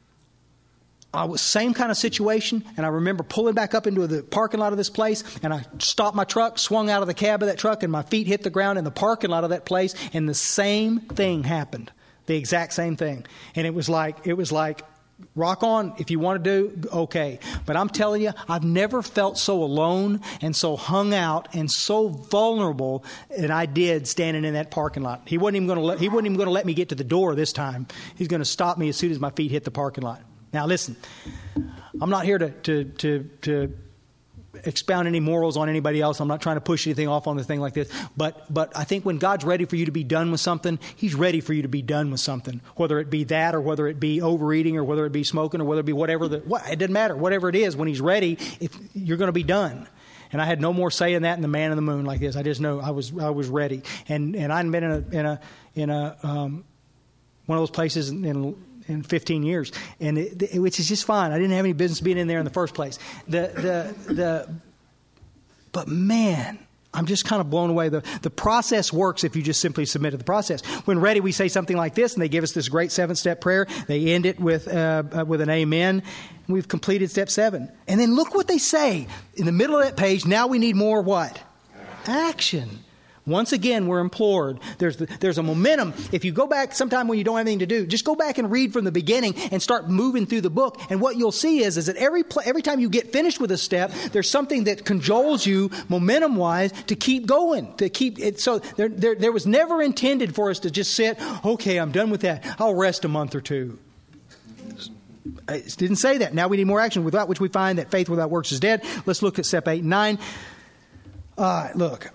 I was same kind of situation, and I remember pulling back up into the parking lot of this place, and I stopped my truck, swung out of the cab of that truck, and my feet hit the ground in the parking lot of that place, and the same thing happened, the exact same thing. And it was like, rock on if you want to do, okay. But I'm telling you, I've never felt so alone and so hung out and so vulnerable than I did standing in that parking lot. He wasn't even going to let me get to the door this time. He's going to stop me as soon as my feet hit the parking lot. Now, listen, I'm not here to expound any morals on anybody else. I'm not trying to push anything off on the thing like this. But I think when God's ready for you to be done with something, He's ready for you to be done with something. Whether it be that, or whether it be overeating, or whether it be smoking, or whether it be whatever. It doesn't matter. Whatever it is, when He's ready, you're going to be done. And I had no more say in that than the man in the moon like this. I just know I was ready. And I hadn't been in one of those places in 15 years, and which is just fine. I didn't have any business being in there in the first place. But man, I'm just kind of blown away. The process works if you just simply submit to the process. When ready, we say something like this, and they give us this great 7-step prayer. They end it with an amen. We've completed step 7. And then look what they say in the middle of that page. Now we need more what? Action. Once again, we're implored. There's a momentum. If you go back sometime when you don't have anything to do, just go back and read from the beginning and start moving through the book. And what you'll see is that every time you get finished with a step, there's something that cajoles you momentum-wise to keep going, to keep it. So there was never intended for us to just sit, okay, I'm done with that. I'll rest a month or two. It didn't say that. Now we need more action, without which we find that faith without works is dead. Let's look at step 8 and 9. Look.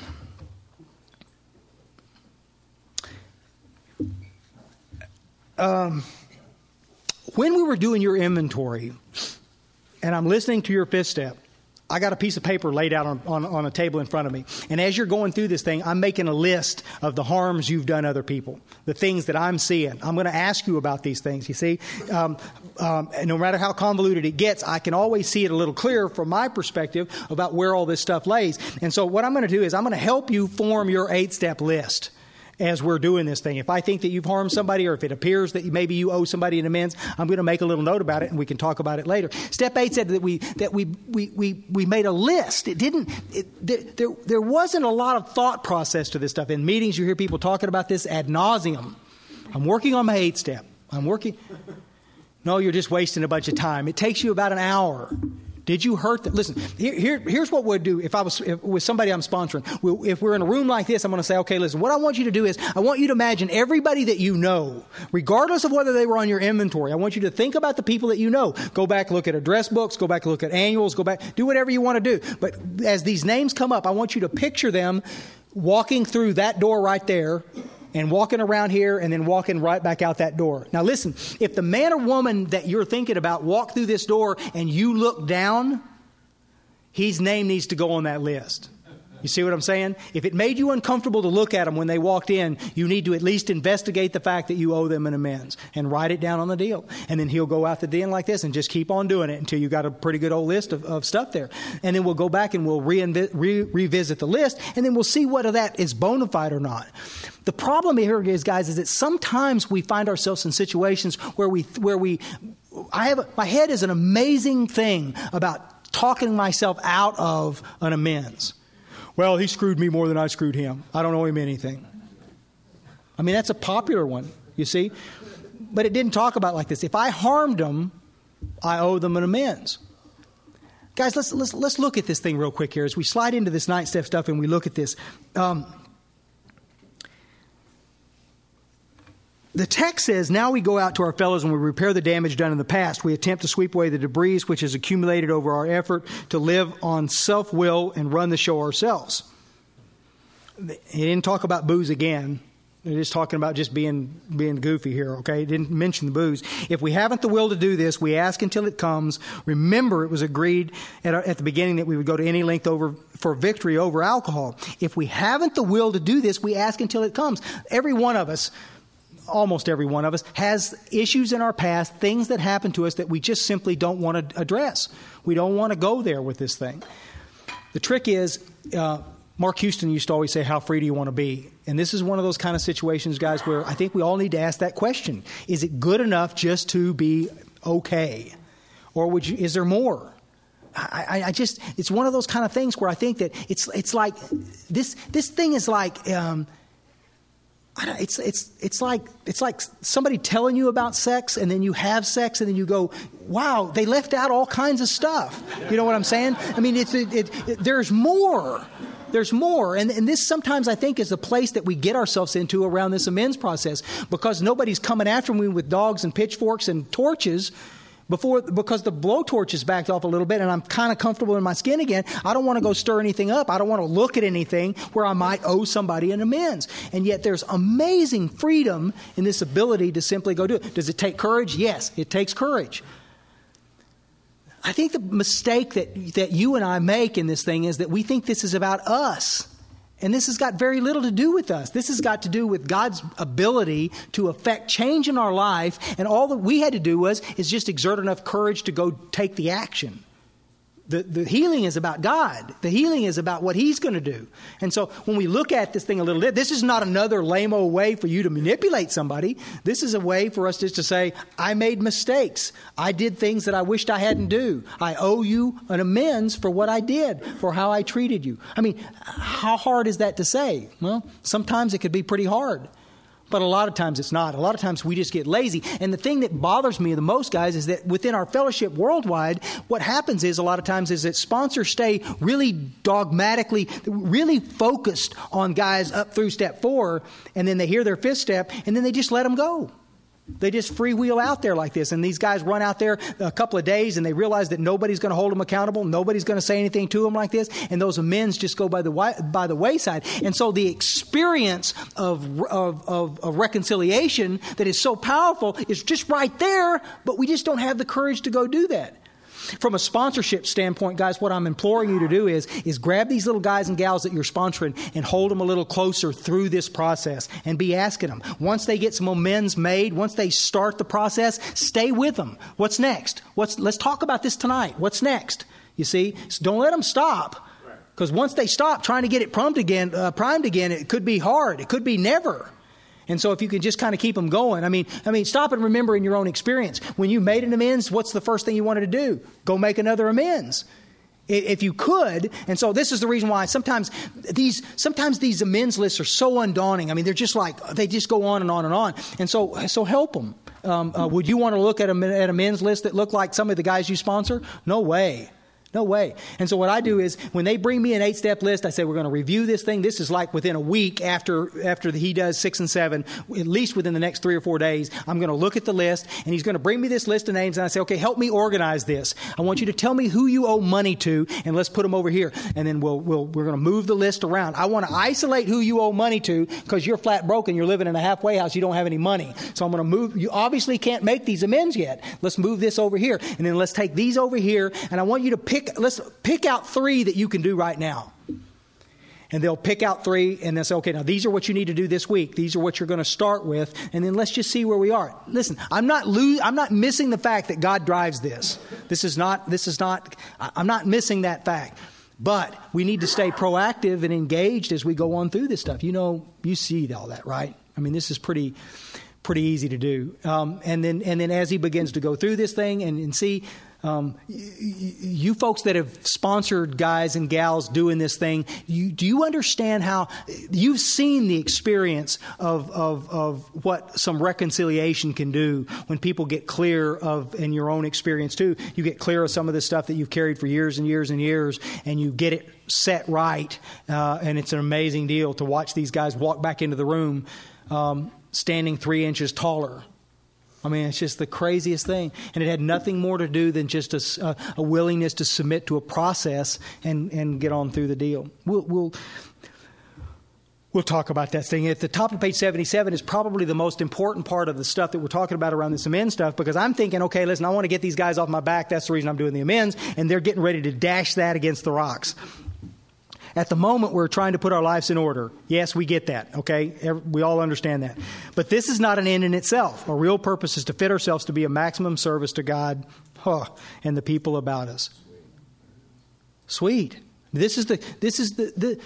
When we were doing your inventory, and I'm listening to your 5th step, I got a piece of paper laid out on a table in front of me. And as you're going through this thing, I'm making a list of the harms you've done other people, the things that I'm seeing. I'm going to ask you about these things, you see. And no matter how convoluted it gets, I can always see it a little clearer from my perspective about where all this stuff lays. And so what I'm going to do is I'm going to help you form your 8-step list as we're doing this thing. If I think that you've harmed somebody, or if it appears that maybe you owe somebody an amends, I'm going to make a little note about it, and we can talk about it later. Step 8 said that we made a list. There wasn't a lot of thought process to this stuff. In meetings, you hear people talking about this ad nauseum. I'm working on my 8th step. No, you're just wasting a bunch of time. It takes you about an hour. Did you hurt them? Listen, here's what we'd do if with somebody I'm sponsoring. If we're in a room like this, I'm going to say, okay, listen, what I want you to do is I want you to imagine everybody that you know, regardless of whether they were on your inventory. I want you to think about the people that you know. Go back, look at address books, go back, look at annuals, go back, do whatever you want to do. But as these names come up, I want you to picture them walking through that door right there, and walking around here and then walking right back out that door. Now listen, if the man or woman that you're thinking about walked through this door and you look down, his name needs to go on that list. You see what I'm saying? If it made you uncomfortable to look at them when they walked in, you need to at least investigate the fact that you owe them an amends and write it down on the deal. And then he'll go out the den like this and just keep on doing it until you got a pretty good old list of stuff there. And then we'll go back and we'll revisit the list, and then we'll see whether that is bona fide or not. The problem here is, guys, is that sometimes we find ourselves in situations where my head is an amazing thing about talking myself out of an amends. Well, he screwed me more than I screwed him. I don't owe him anything. I mean, that's a popular one, you see. But it didn't talk about it like this. If I harmed them, I owe them an amends. Guys, let's look at this thing real quick here as we slide into this 9-step stuff and we look at this. The text says, now we go out to our fellows and we repair the damage done in the past. We attempt to sweep away the debris which has accumulated over our effort to live on self-will and run the show ourselves. He didn't talk about booze again. They're just talking about just being goofy here, okay? He didn't mention the booze. If we haven't the will to do this, we ask until it comes. Remember, it was agreed at the beginning that we would go to any length for victory over alcohol. If we haven't the will to do this, we ask until it comes. Every one of us, almost every one of us, has issues in our past, things that happen to us that we just simply don't want to address. We don't want to go there with this thing. The trick is, Mark Houston used to always say, how free do you want to be? And this is one of those kind of situations, guys, where I think we all need to ask that question. Is it good enough just to be okay? Or is there more? I just, it's one of those kind of things where I think that it's like, this thing is like, it's like somebody telling you about sex, and then you have sex, and then you go, wow, they left out all kinds of stuff. You know what I'm saying? I mean, there's more. There's more. And this sometimes I think is the place that we get ourselves into around this amends process, because nobody's coming after me with dogs and pitchforks and torches because the blowtorch is backed off a little bit and I'm kind of comfortable in my skin again. I don't want to go stir anything up. I don't want to look at anything where I might owe somebody an amends. And yet there's amazing freedom in this ability to simply go do it. Does it take courage? Yes, it takes courage. I think the mistake that you and I make in this thing is that we think this is about us. And this has got very little to do with us. This has got to do with God's ability to affect change in our life. And all that we had to do is just exert enough courage to go take the action. The healing is about God. The healing is about what He's going to do. And so when we look at this thing a little bit, this is not another lame-o way for you to manipulate somebody. This is a way for us just to say, I made mistakes. I did things that I wished I hadn't do. I owe you an amends for what I did, for how I treated you. I mean, how hard is that to say? Well, sometimes it could be pretty hard. But a lot of times it's not. A lot of times we just get lazy. And the thing that bothers me the most, guys, is that within our fellowship worldwide, what happens is a lot of times is that sponsors stay really dogmatically, really focused on guys up through step 4, and then they hear their 5th step, and then they just let them go. They just freewheel out there like this. And these guys run out there a couple of days and they realize that nobody's going to hold them accountable. Nobody's going to say anything to them like this. And those amends just go by the wayside. And so the experience of reconciliation that is so powerful is just right there, but we just don't have the courage to go do that. From a sponsorship standpoint, guys, what I'm imploring you to do is grab these little guys and gals that you're sponsoring and hold them a little closer through this process and be asking them. Once they get some amends made, once they start the process, stay with them. What's next? Let's talk about this tonight. What's next? You see? So don't let them stop, because once they stop trying to get it primed again, it could be hard. It could be never. And so if you can just kind of keep them going, I mean, stop and remember in your own experience. When you made an amends, what's the first thing you wanted to do? Go make another amends. If you could. And so this is the reason why sometimes these amends lists are so undaunting. I mean, they're just like, they just go on and on and on. And so help them. Would you want to look at an amends list that look like some of the guys you sponsor? No way. No way. And so what I do is when they bring me an 8-step list, I say, we're going to review this thing. This is like within a week after he does 6 and 7, at least within the next 3 or 4 days, I'm going to look at the list and he's going to bring me this list of names. And I say, okay, help me organize this. I want you to tell me who you owe money to and let's put them over here. And then we're going to move the list around. I want to isolate who you owe money to because you're flat broke and you're living in a halfway house. You don't have any money. So I'm going to move. You obviously can't make these amends yet. Let's move this over here. And then let's take these over here. And I want you to let's pick out 3 that you can do right now. And they'll pick out 3 and they'll say, okay, now these are what you need to do this week. These are what you're going to start with. And then let's just see where we are. Listen, I'm not missing the fact that God drives this. I'm not missing that fact. But we need to stay proactive and engaged as we go on through this stuff. You see all that, right? I mean, this is pretty easy to do. And then as he begins to go through this thing and see, you folks that have sponsored guys and gals doing this thing, do you understand how you've seen the experience of what some reconciliation can do when people get clear of, in your own experience too, you get clear of some of the stuff that you've carried for years and years and years, and you get it set right, and it's an amazing deal to watch these guys walk back into the room standing 3 inches taller. I mean, it's just the craziest thing. And it had nothing more to do than just a willingness to submit to a process and get on through the deal. We'll talk about that thing. At the top of page 77 is probably the most important part of the stuff that we're talking about around this amends stuff, because I'm thinking, okay, listen, I want to get these guys off my back. That's the reason I'm doing the amends. And they're getting ready to dash that against the rocks. At the moment, we're trying to put our lives in order. Yes, we get that, okay? We all understand that. But this is not an end in itself. Our real purpose is to fit ourselves to be a maximum service to God and the people about us. Sweet. This is the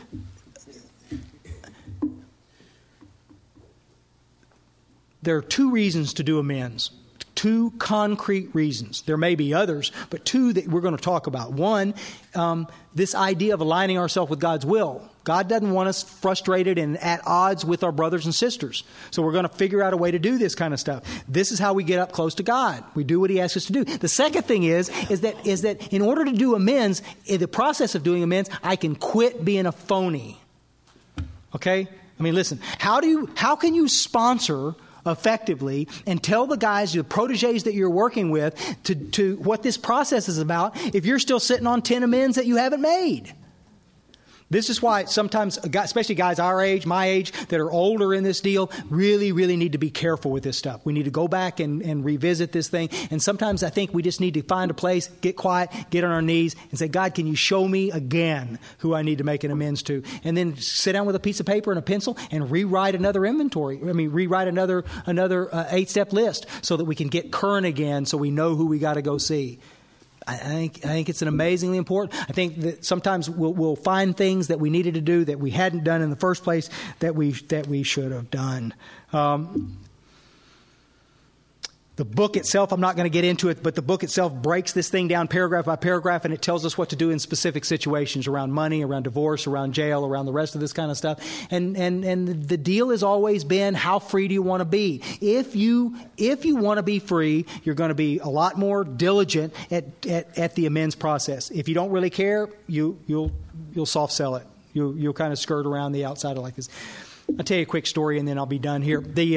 there are 2 reasons to do amends. 2 concrete reasons. There may be others, but 2 that we're going to talk about. One, this idea of aligning ourselves with God's will. God doesn't want us frustrated and at odds with our brothers and sisters. So we're going to figure out a way to do this kind of stuff. This is how we get up close to God. We do what He asks us to do. The second thing is that in order to do amends, in the process of doing amends, I can quit being a phony. Okay? I mean, listen, how can you sponsor effectively and tell the guys, the proteges that you're working with, to what this process is about if you're still sitting on 10 amends that you haven't made? This is why sometimes, especially guys our age, my age, that are older in this deal, really, really need to be careful with this stuff. We need to go back and revisit this thing. And sometimes I think we just need to find a place, get quiet, get on our knees, and say, God, can you show me again who I need to make an amends to? And then sit down with a piece of paper and a pencil and rewrite another rewrite another 8-step list so that we can get current again, so we know who we got to go see. I think it's an amazingly important. I think that sometimes we'll find things that we needed to do that we hadn't done in the first place that we should have done. The book itself, I'm not going to get into it, but the book itself breaks this thing down paragraph by paragraph, and it tells us what to do in specific situations around money, around divorce, around jail, around the rest of this kind of stuff. And the deal has always been, how free do you want to be? If you want to be free, you're going to be a lot more diligent at the amends process. If you don't really care, you'll soft sell it. You'll kind of skirt around the outside of like this. I'll tell you a quick story, and then I'll be done here.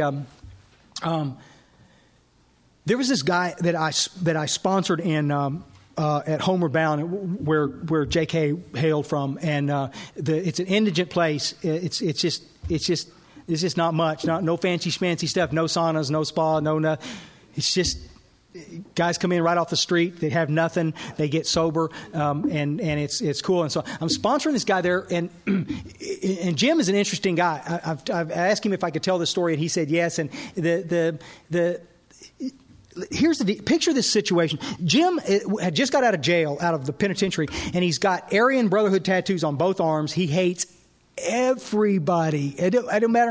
There was this guy that I sponsored in at Homeward Bound, where J.K. hailed from, and it's an indigent place. It's just not much. No fancy schmancy stuff. No saunas. No spa. No. It's just guys come in right off the street. They have nothing. They get sober, and it's cool. And so I'm sponsoring this guy there, and Jim is an interesting guy. I've asked him if I could tell the story, and he said yes. And here's the picture of this situation. Jim had just got out of jail, out of the penitentiary, and he's got Aryan Brotherhood tattoos on both arms. He hates everybody. It don't matter.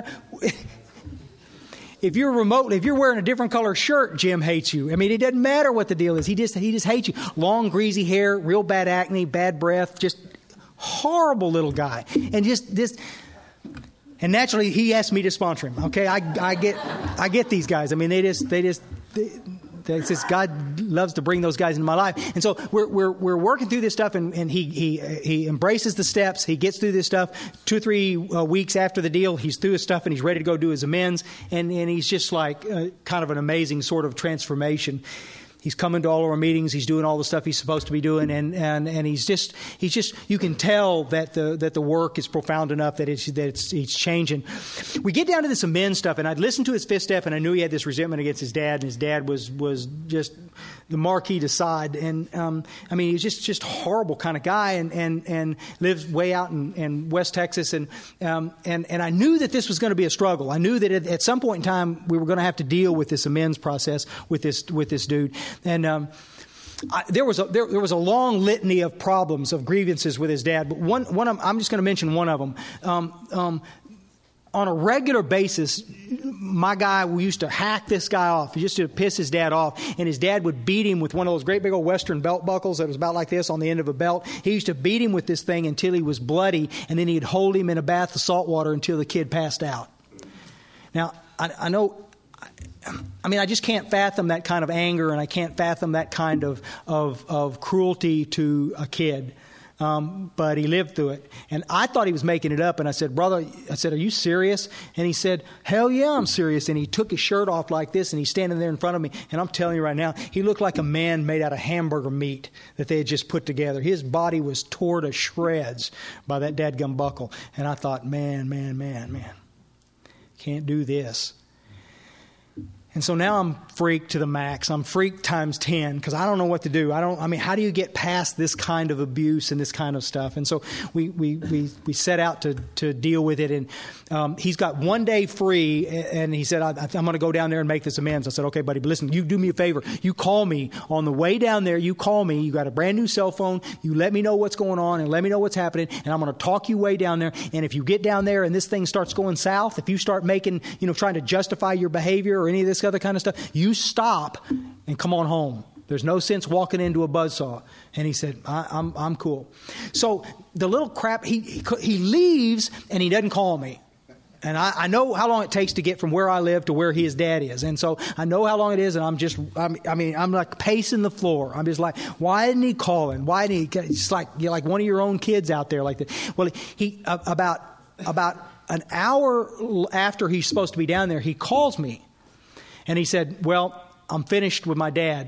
If you're wearing a different color shirt, Jim hates you. I mean, it doesn't matter what the deal is. He just hates you. Long, greasy hair, real bad acne, bad breath, just horrible little guy. And just this. And naturally, he asked me to sponsor him. Okay, I get these guys. I mean, they just God loves to bring those guys into my life. And so we're working through this stuff, and he embraces the steps. He gets through this stuff. 2 or 3 weeks after the deal, he's through his stuff and he's ready to go do his amends. And he's just like kind of an amazing sort of transformation. He's coming to all of our meetings. He's doing all the stuff he's supposed to be doing, and he's just. You can tell that the work is profound enough that he's changing. We get down to this amends stuff, and I'd listened to his 5th step, and I knew he had this resentment against his dad, and his dad was just the Marquis de Sade, and I mean, he's just horrible kind of guy, and lives way out in West Texas, and I knew that this was going to be a struggle. I knew that at some point in time we were going to have to deal with this amends process with this dude. And there was a long litany of problems, of grievances with his dad. But one of them, I'm just going to mention one of them. On a regular basis, my guy, we used to hack this guy off. He used to piss his dad off, and his dad would beat him with one of those great big old Western belt buckles that was about like this on the end of a belt. He used to beat him with this thing until he was bloody, and then he'd hold him in a bath of salt water until the kid passed out. Now, I know. I mean, I just can't fathom that kind of anger, and I can't fathom that kind of cruelty to a kid. But he lived through it. And I thought he was making it up. And I said, brother, are you serious? And he said, hell yeah, I'm serious. And he took his shirt off like this, and he's standing there in front of me. And I'm telling you right now, he looked like a man made out of hamburger meat that they had just put together. His body was tore to shreds by that dadgum buckle. And I thought, man, can't do this. And so now I'm freaked to the max. I'm freaked times 10 because I don't know what to do. How do you get past this kind of abuse and this kind of stuff? And so we set out to deal with it. And he's got 1 day free, and he said, I'm going to go down there and make this amends. I said, okay, buddy, but listen, you do me a favor. You call me on the way down there. You call me. You got a brand new cell phone. You let me know what's going on and let me know what's happening, and I'm going to talk you way down there. And if you get down there and this thing starts going south, if you start making, trying to justify your behavior or any of this other kind of stuff, you stop and come on home. There's no sense walking into a buzzsaw. And he said, I'm cool. So the little crap, he leaves and he doesn't call me. And I know how long it takes to get from where I live to where his dad is. And so I know how long it is, and I'm like pacing the floor. I'm just like, why isn't he calling? Why didn't he? It's like you're like one of your own kids out there like that. Well, he about an hour after he's supposed to be down there, he calls me. And he said, well, I'm finished with my dad.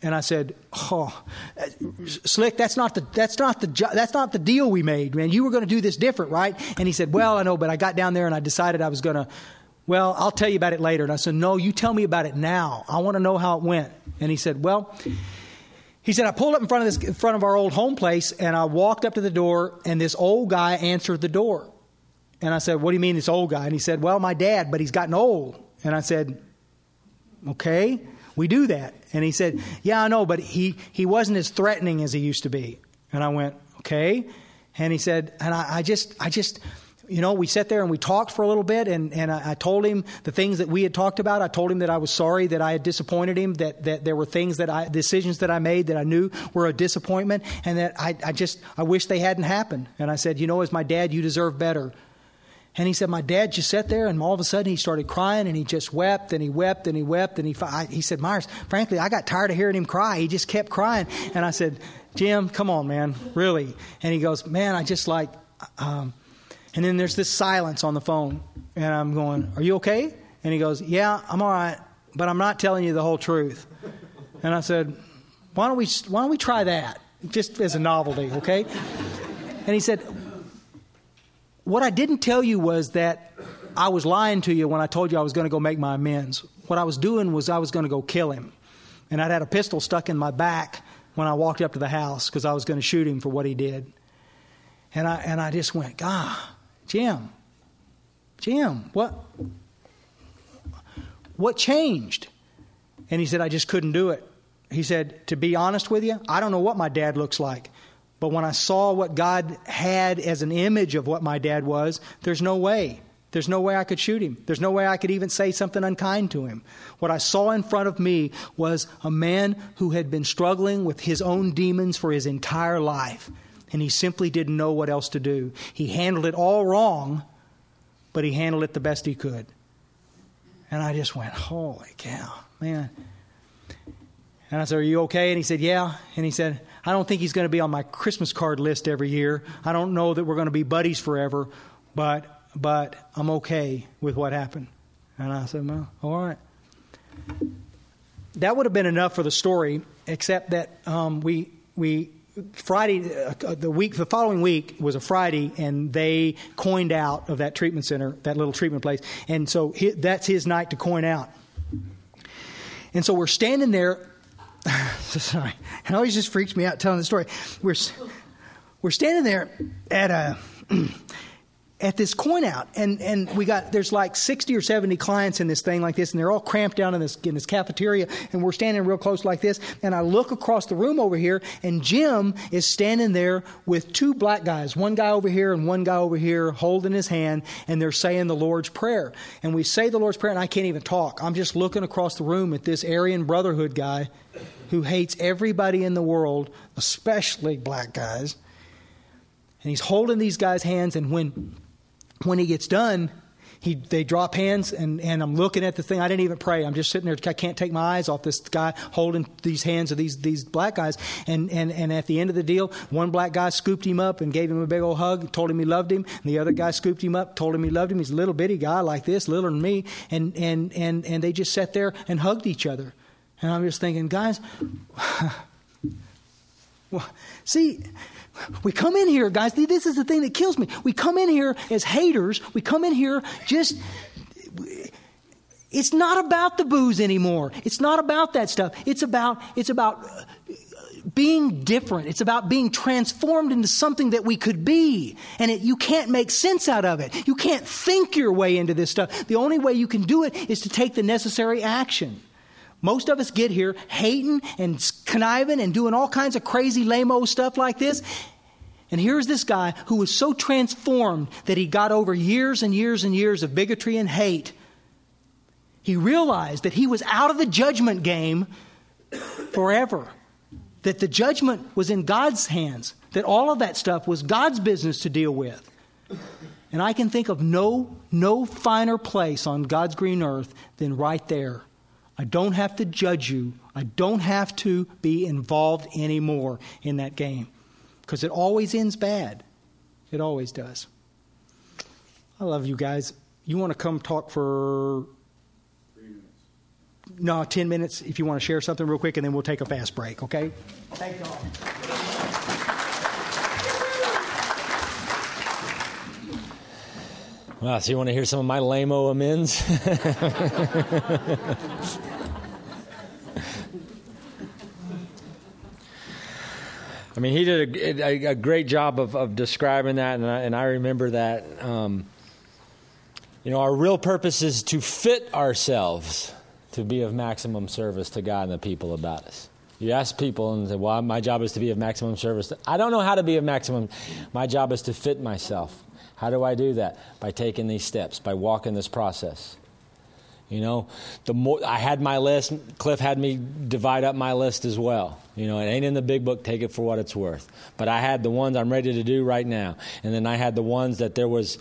And I said, "Oh, Slick, that's not the deal we made, man. You were going to do this different, right?" And he said, "Well, I know, but I got down there and I decided I was going to. Well, I'll tell you about it later." And I said, "No, you tell me about it now. I want to know how it went." And he said, "Well," he said, "I pulled up in front of our old home place, and I walked up to the door, and this old guy answered the door." And I said, "What do you mean, this old guy?" And he said, "Well, my dad, but he's gotten old." And I said, "Okay, we do that." And he said, "Yeah, I know, but he wasn't as threatening as he used to be." And I went, "Okay." And he said, and I just, we sat there and we talked for a little bit, and I told him the things that we had talked about. I told him that I was sorry that I had disappointed him, that there were things decisions that I made that I knew were a disappointment, and that I wish they hadn't happened. And I said, "As my dad, you deserve better." And he said, my dad just sat there, and all of a sudden he started crying, and he just wept, and he wept, and he wept. And he said, "Myers, frankly, I got tired of hearing him cry. He just kept crying." And I said, "Jim, come on, man, really?" And he goes, "Man, I just like..." And then there's this silence on the phone, and I'm going, "Are you okay?" And he goes, "Yeah, I'm all right, but I'm not telling you the whole truth." And I said, why don't we try that, just as a novelty, okay? And he said, "What I didn't tell you was that I was lying to you when I told you I was going to go make my amends. What I was doing was I was going to go kill him. And I'd had a pistol stuck in my back when I walked up to the house because I was going to shoot him for what he did." And I just went, "God, Jim, what changed?" And he said, "I just couldn't do it." He said, "To be honest with you, I don't know what my dad looks like. But when I saw what God had as an image of what my dad was, there's no way. There's no way I could shoot him. There's no way I could even say something unkind to him. What I saw in front of me was a man who had been struggling with his own demons for his entire life. And he simply didn't know what else to do. He handled it all wrong, but he handled it the best he could." And I just went, holy cow, man. And I said, "Are you okay?" And he said, "Yeah." And he said, "I don't think he's going to be on my Christmas card list every year. I don't know that we're going to be buddies forever, but I'm okay with what happened." And I said, "Well, all right." That would have been enough for the story, except that Friday, the following week was a Friday, and they coined out of that treatment center, that little treatment place. And so that's his night to coin out. And so we're standing there. Sorry, it always just freaks me out telling the story. We're standing there at this coin out, and there's like 60 or 70 clients in this thing like this, and they're all cramped down in this cafeteria, and we're standing real close like this. And I look across the room over here, and Jim is standing there with two black guys, one guy over here and one guy over here, holding his hand, and they're saying the Lord's Prayer. And we say the Lord's Prayer, and I can't even talk. I'm just looking across the room at this Aryan Brotherhood guy who hates everybody in the world, especially black guys. And he's holding these guys' hands, and when he gets done, they drop hands, and I'm looking at the thing. I didn't even pray. I'm just sitting there. I can't take my eyes off this guy holding these hands of these black guys. And at the end of the deal, one black guy scooped him up and gave him a big old hug, told him he loved him. And the other guy scooped him up, told him he loved him. He's a little bitty guy like this, littler than me. And they just sat there and hugged each other. And I'm just thinking, guys, well, see, we come in here, guys, this is the thing that kills me. We come in here as haters. We come in here it's not about the booze anymore. It's not about that stuff. It's about being different. It's about being transformed into something that we could be. And you can't make sense out of it. You can't think your way into this stuff. The only way you can do it is to take the necessary action. Most of us get here hating and conniving and doing all kinds of crazy lame-o stuff like this. And here's this guy who was so transformed that he got over years and years and years of bigotry and hate. He realized that he was out of the judgment game forever. That the judgment was in God's hands. That all of that stuff was God's business to deal with. And I can think of no finer place on God's green earth than right there. I don't have to judge you. I don't have to be involved anymore in that game. Because it always ends bad. It always does. I love you guys. You want to come talk for 3 minutes? 10 minutes if you want to share something real quick, and then we'll take a fast break, okay? Thank you all. Wow, so you want to hear some of my lame-o amends? I mean, he did a great job of describing that, and I remember that. Our real purpose is to fit ourselves to be of maximum service to God and the people about us. You ask people and say, well, my job is to be of maximum service. I don't know how to be of maximum. My job is to fit myself. How do I do that? By taking these steps, by walking this process. The more I had my list, Cliff had me divide up my list as well. It ain't in the big book, take it for what it's worth. But I had the ones I'm ready to do right now. And then I had the ones that there was,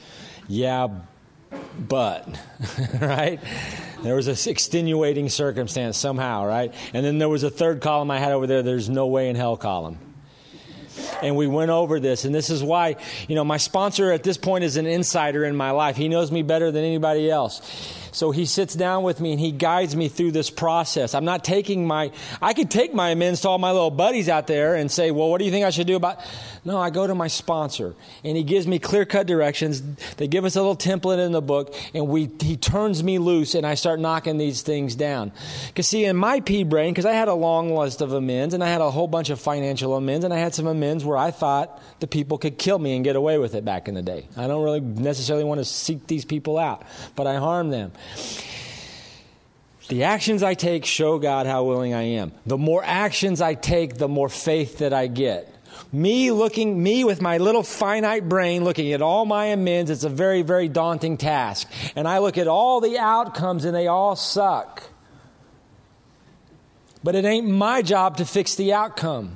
but, right? There was an extenuating circumstance somehow, right? And then there was a third column I had over there, there's no way in hell column. And we went over this, and this is why, my sponsor at this point is an insider in my life. He knows me better than anybody else. So he sits down with me and he guides me through this process. I'm not I could take my amends to all my little buddies out there and say, well, what do you think I should do about? No, I go to my sponsor and he gives me clear-cut directions. They give us a little template in the book, and he turns me loose and I start knocking these things down. Because see, in my pea brain, because I had a long list of amends and I had a whole bunch of financial amends, and I had some amends where I thought the people could kill me and get away with it back in the day. I don't really necessarily want to seek these people out, but I harm them. The actions I take show God how willing I am. The more actions I take, the more faith that I get. Me with my little finite brain looking at all my amends, it's a very, very daunting task. And I look at all the outcomes and they all suck. But it ain't my job to fix the outcome.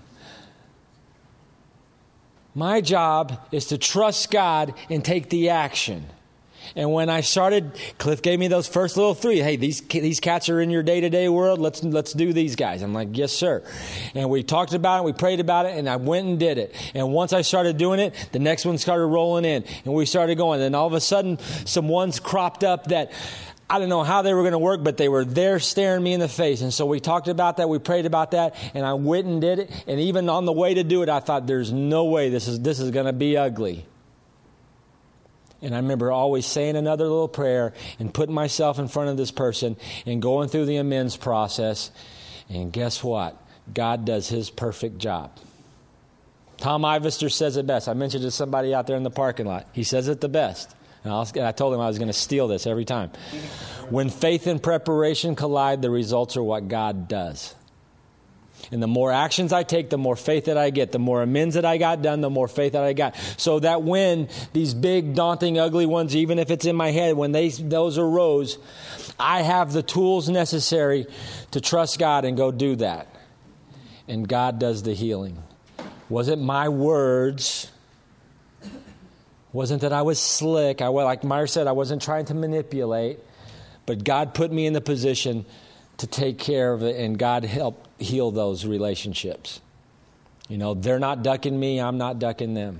My job is to trust God and take the action. And when I started, Cliff gave me those first little 3. Hey, these cats are in your day-to-day world. Let's do these guys. I'm like, yes, sir. And we talked about it, we prayed about it, and I went and did it. And once I started doing it, the next one started rolling in, and we started going. And all of a sudden, some ones cropped up that I don't know how they were going to work, but they were there staring me in the face. And so we talked about that, we prayed about that, and I went and did it. And even on the way to do it, I thought, there's no way this is going to be ugly. And I remember always saying another little prayer and putting myself in front of this person and going through the amends process. And guess what? God does His perfect job. Tom Ivester says it best. I mentioned it to somebody out there in the parking lot. He says it the best. And I told him I was going to steal this every time. When faith and preparation collide, the results are what God does. And the more actions I take, the more faith that I get. The more amends that I got done, the more faith that I got. So that when these big, daunting, ugly ones, even if it's in my head, when those arose, I have the tools necessary to trust God and go do that. And God does the healing. Wasn't my words. Wasn't that I was slick. Like Meyer said, I wasn't trying to manipulate. But God put me in the position to take care of it, and God helped heal those relationships. They're not ducking me, I'm not ducking them.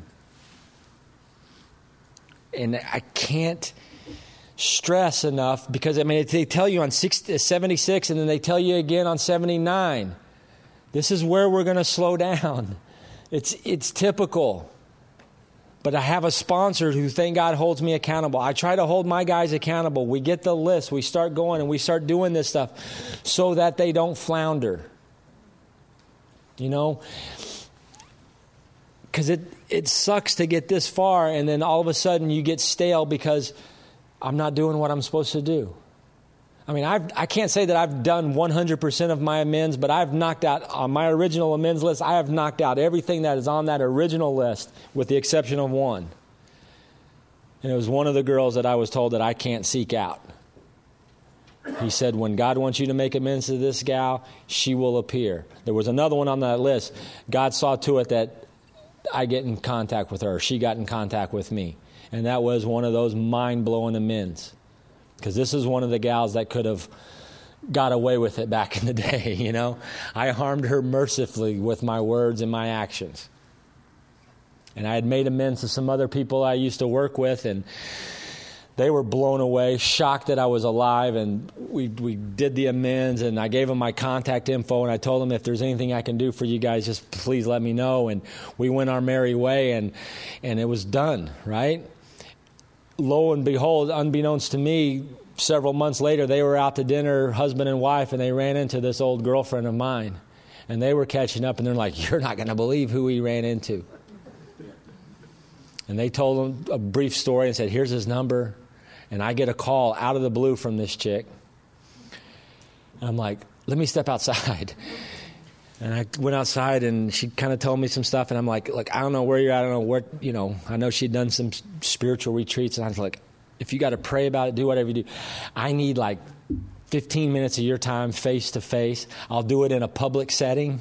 And I can't stress enough, because they tell you on 76, and then they tell you again on 79. This is where we're going to slow down. It's typical. But I have a sponsor who, thank God, holds me accountable. I try to hold my guys accountable. We get the list. We start going and we start doing this stuff so that they don't flounder. Because it sucks to get this far and then all of a sudden you get stale because I'm not doing what I'm supposed to do. I can't say that I've done 100% of my amends, but I've knocked out, on my original amends list, I have knocked out everything that is on that original list with the exception of one. And it was one of the girls that I was told that I can't seek out. He said, when God wants you to make amends to this gal, she will appear. There was another one on that list. God saw to it that I get in contact with her. She got in contact with me. And that was one of those mind-blowing amends. Because this is one of the gals that could have got away with it back in the day, I harmed her mercifully with my words and my actions. And I had made amends to some other people I used to work with, and They were blown away, shocked that I was alive, and we did the amends, and I gave them my contact info, and I told them, if there's anything I can do for you guys, just please let me know. And we went our merry way, and it was done, right? Lo and behold, unbeknownst to me, several months later, they were out to dinner, husband and wife, and they ran into this old girlfriend of mine. And they were catching up, and they're like, you're not going to believe who he ran into. And they told him a brief story and said, here's his number. And I get a call out of the blue from this chick. And I'm like, let me step outside. And I went outside, and she kind of told me some stuff. And I'm like, look, I don't know where you're at. I don't know where, I know she'd done some spiritual retreats. And I was like, if you got to pray about it, do whatever you do. I need like 15 minutes of your time face to face. I'll do it in a public setting.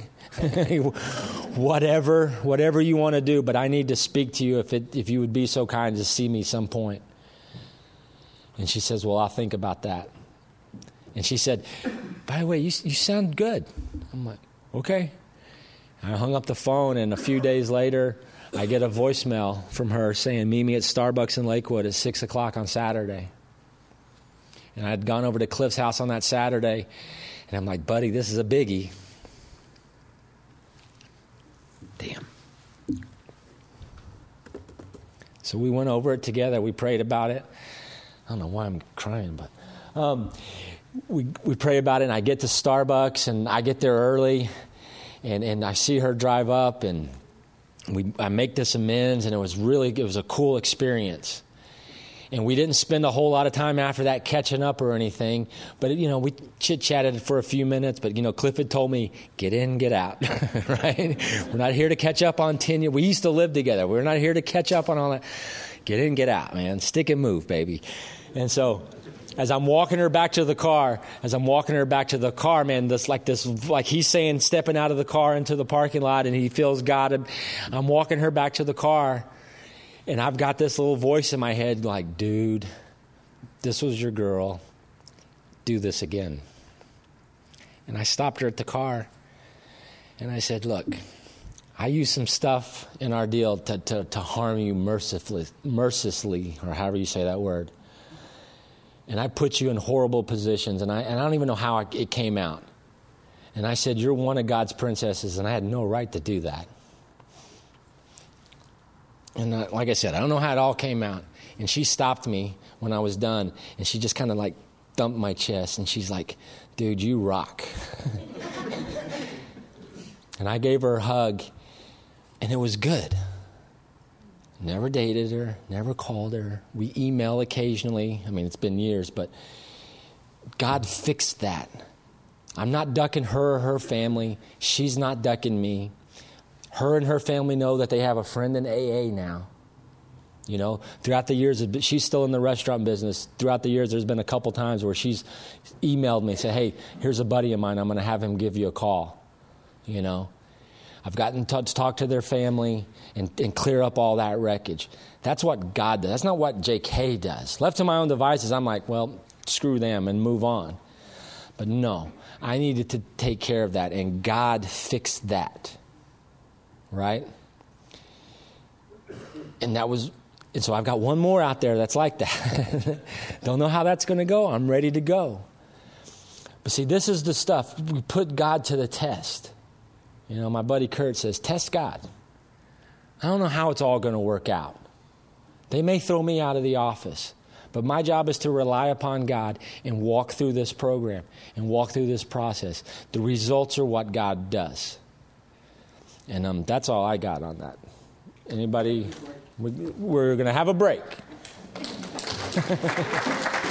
whatever you want to do, but I need to speak to you if you would be so kind to see me some point. And she says, well, I'll think about that. And she said, by the way, you sound good. I'm like, okay. I hung up the phone, and a few days later, I get a voicemail from her saying, meet me at Starbucks in Lakewood at 6 o'clock on Saturday. And I had gone over to Cliff's house on that Saturday, and I'm like, buddy, this is a biggie. Damn. So we went over it together. We prayed about it. I don't know why I'm crying, but we pray about it, and I get to Starbucks, and I get there early, and I see her drive up, and I make this amends, and it was a cool experience. And we didn't spend a whole lot of time after that catching up or anything. But, we chit-chatted for a few minutes. But, Cliff had told me, get in, get out, right? We're not here to catch up on 10 years. We used to live together. We're not here to catch up on all that. Get in, get out, man. Stick and move, baby. And so as I'm walking her back to the car, man, like he's saying, stepping out of the car into the parking lot, and he feels God. I'm walking her back to the car. And I've got this little voice in my head like, dude, this was your girl. Do this again. And I stopped her at the car. And I said, look, I used some stuff in our deal to harm you mercilessly, or however you say that word. And I put you in horrible positions. And I don't even know how it came out. And I said, you're one of God's princesses, and I had no right to do that. And like I said, I don't know how it all came out. And she stopped me when I was done. And she just kind of like thumped my chest. And she's like, dude, you rock. And I gave her a hug. And it was good. Never dated her. Never called her. We email occasionally. I mean, it's been years. But God fixed that. I'm not ducking her or her family. She's not ducking me. Her and her family know that they have a friend in AA now. Throughout the years, she's still in the restaurant business. Throughout the years, there's been a couple times where she's emailed me, say, hey, here's a buddy of mine. I'm going to have him give you a call. I've gotten to talk to their family and clear up all that wreckage. That's what God does. That's not what JK does. Left to my own devices, I'm like, well, screw them and move on. But no, I needed to take care of that, and God fixed that. Right? And so I've got one more out there that's like that. Don't know how that's going to go. I'm ready to go. But see, this is the stuff. We put God to the test. My buddy Kurt says, test God. I don't know how it's all going to work out. They may throw me out of the office. But my job is to rely upon God and walk through this program and walk through this process. The results are what God does. And that's all I got on that. Anybody? We're going to have a break.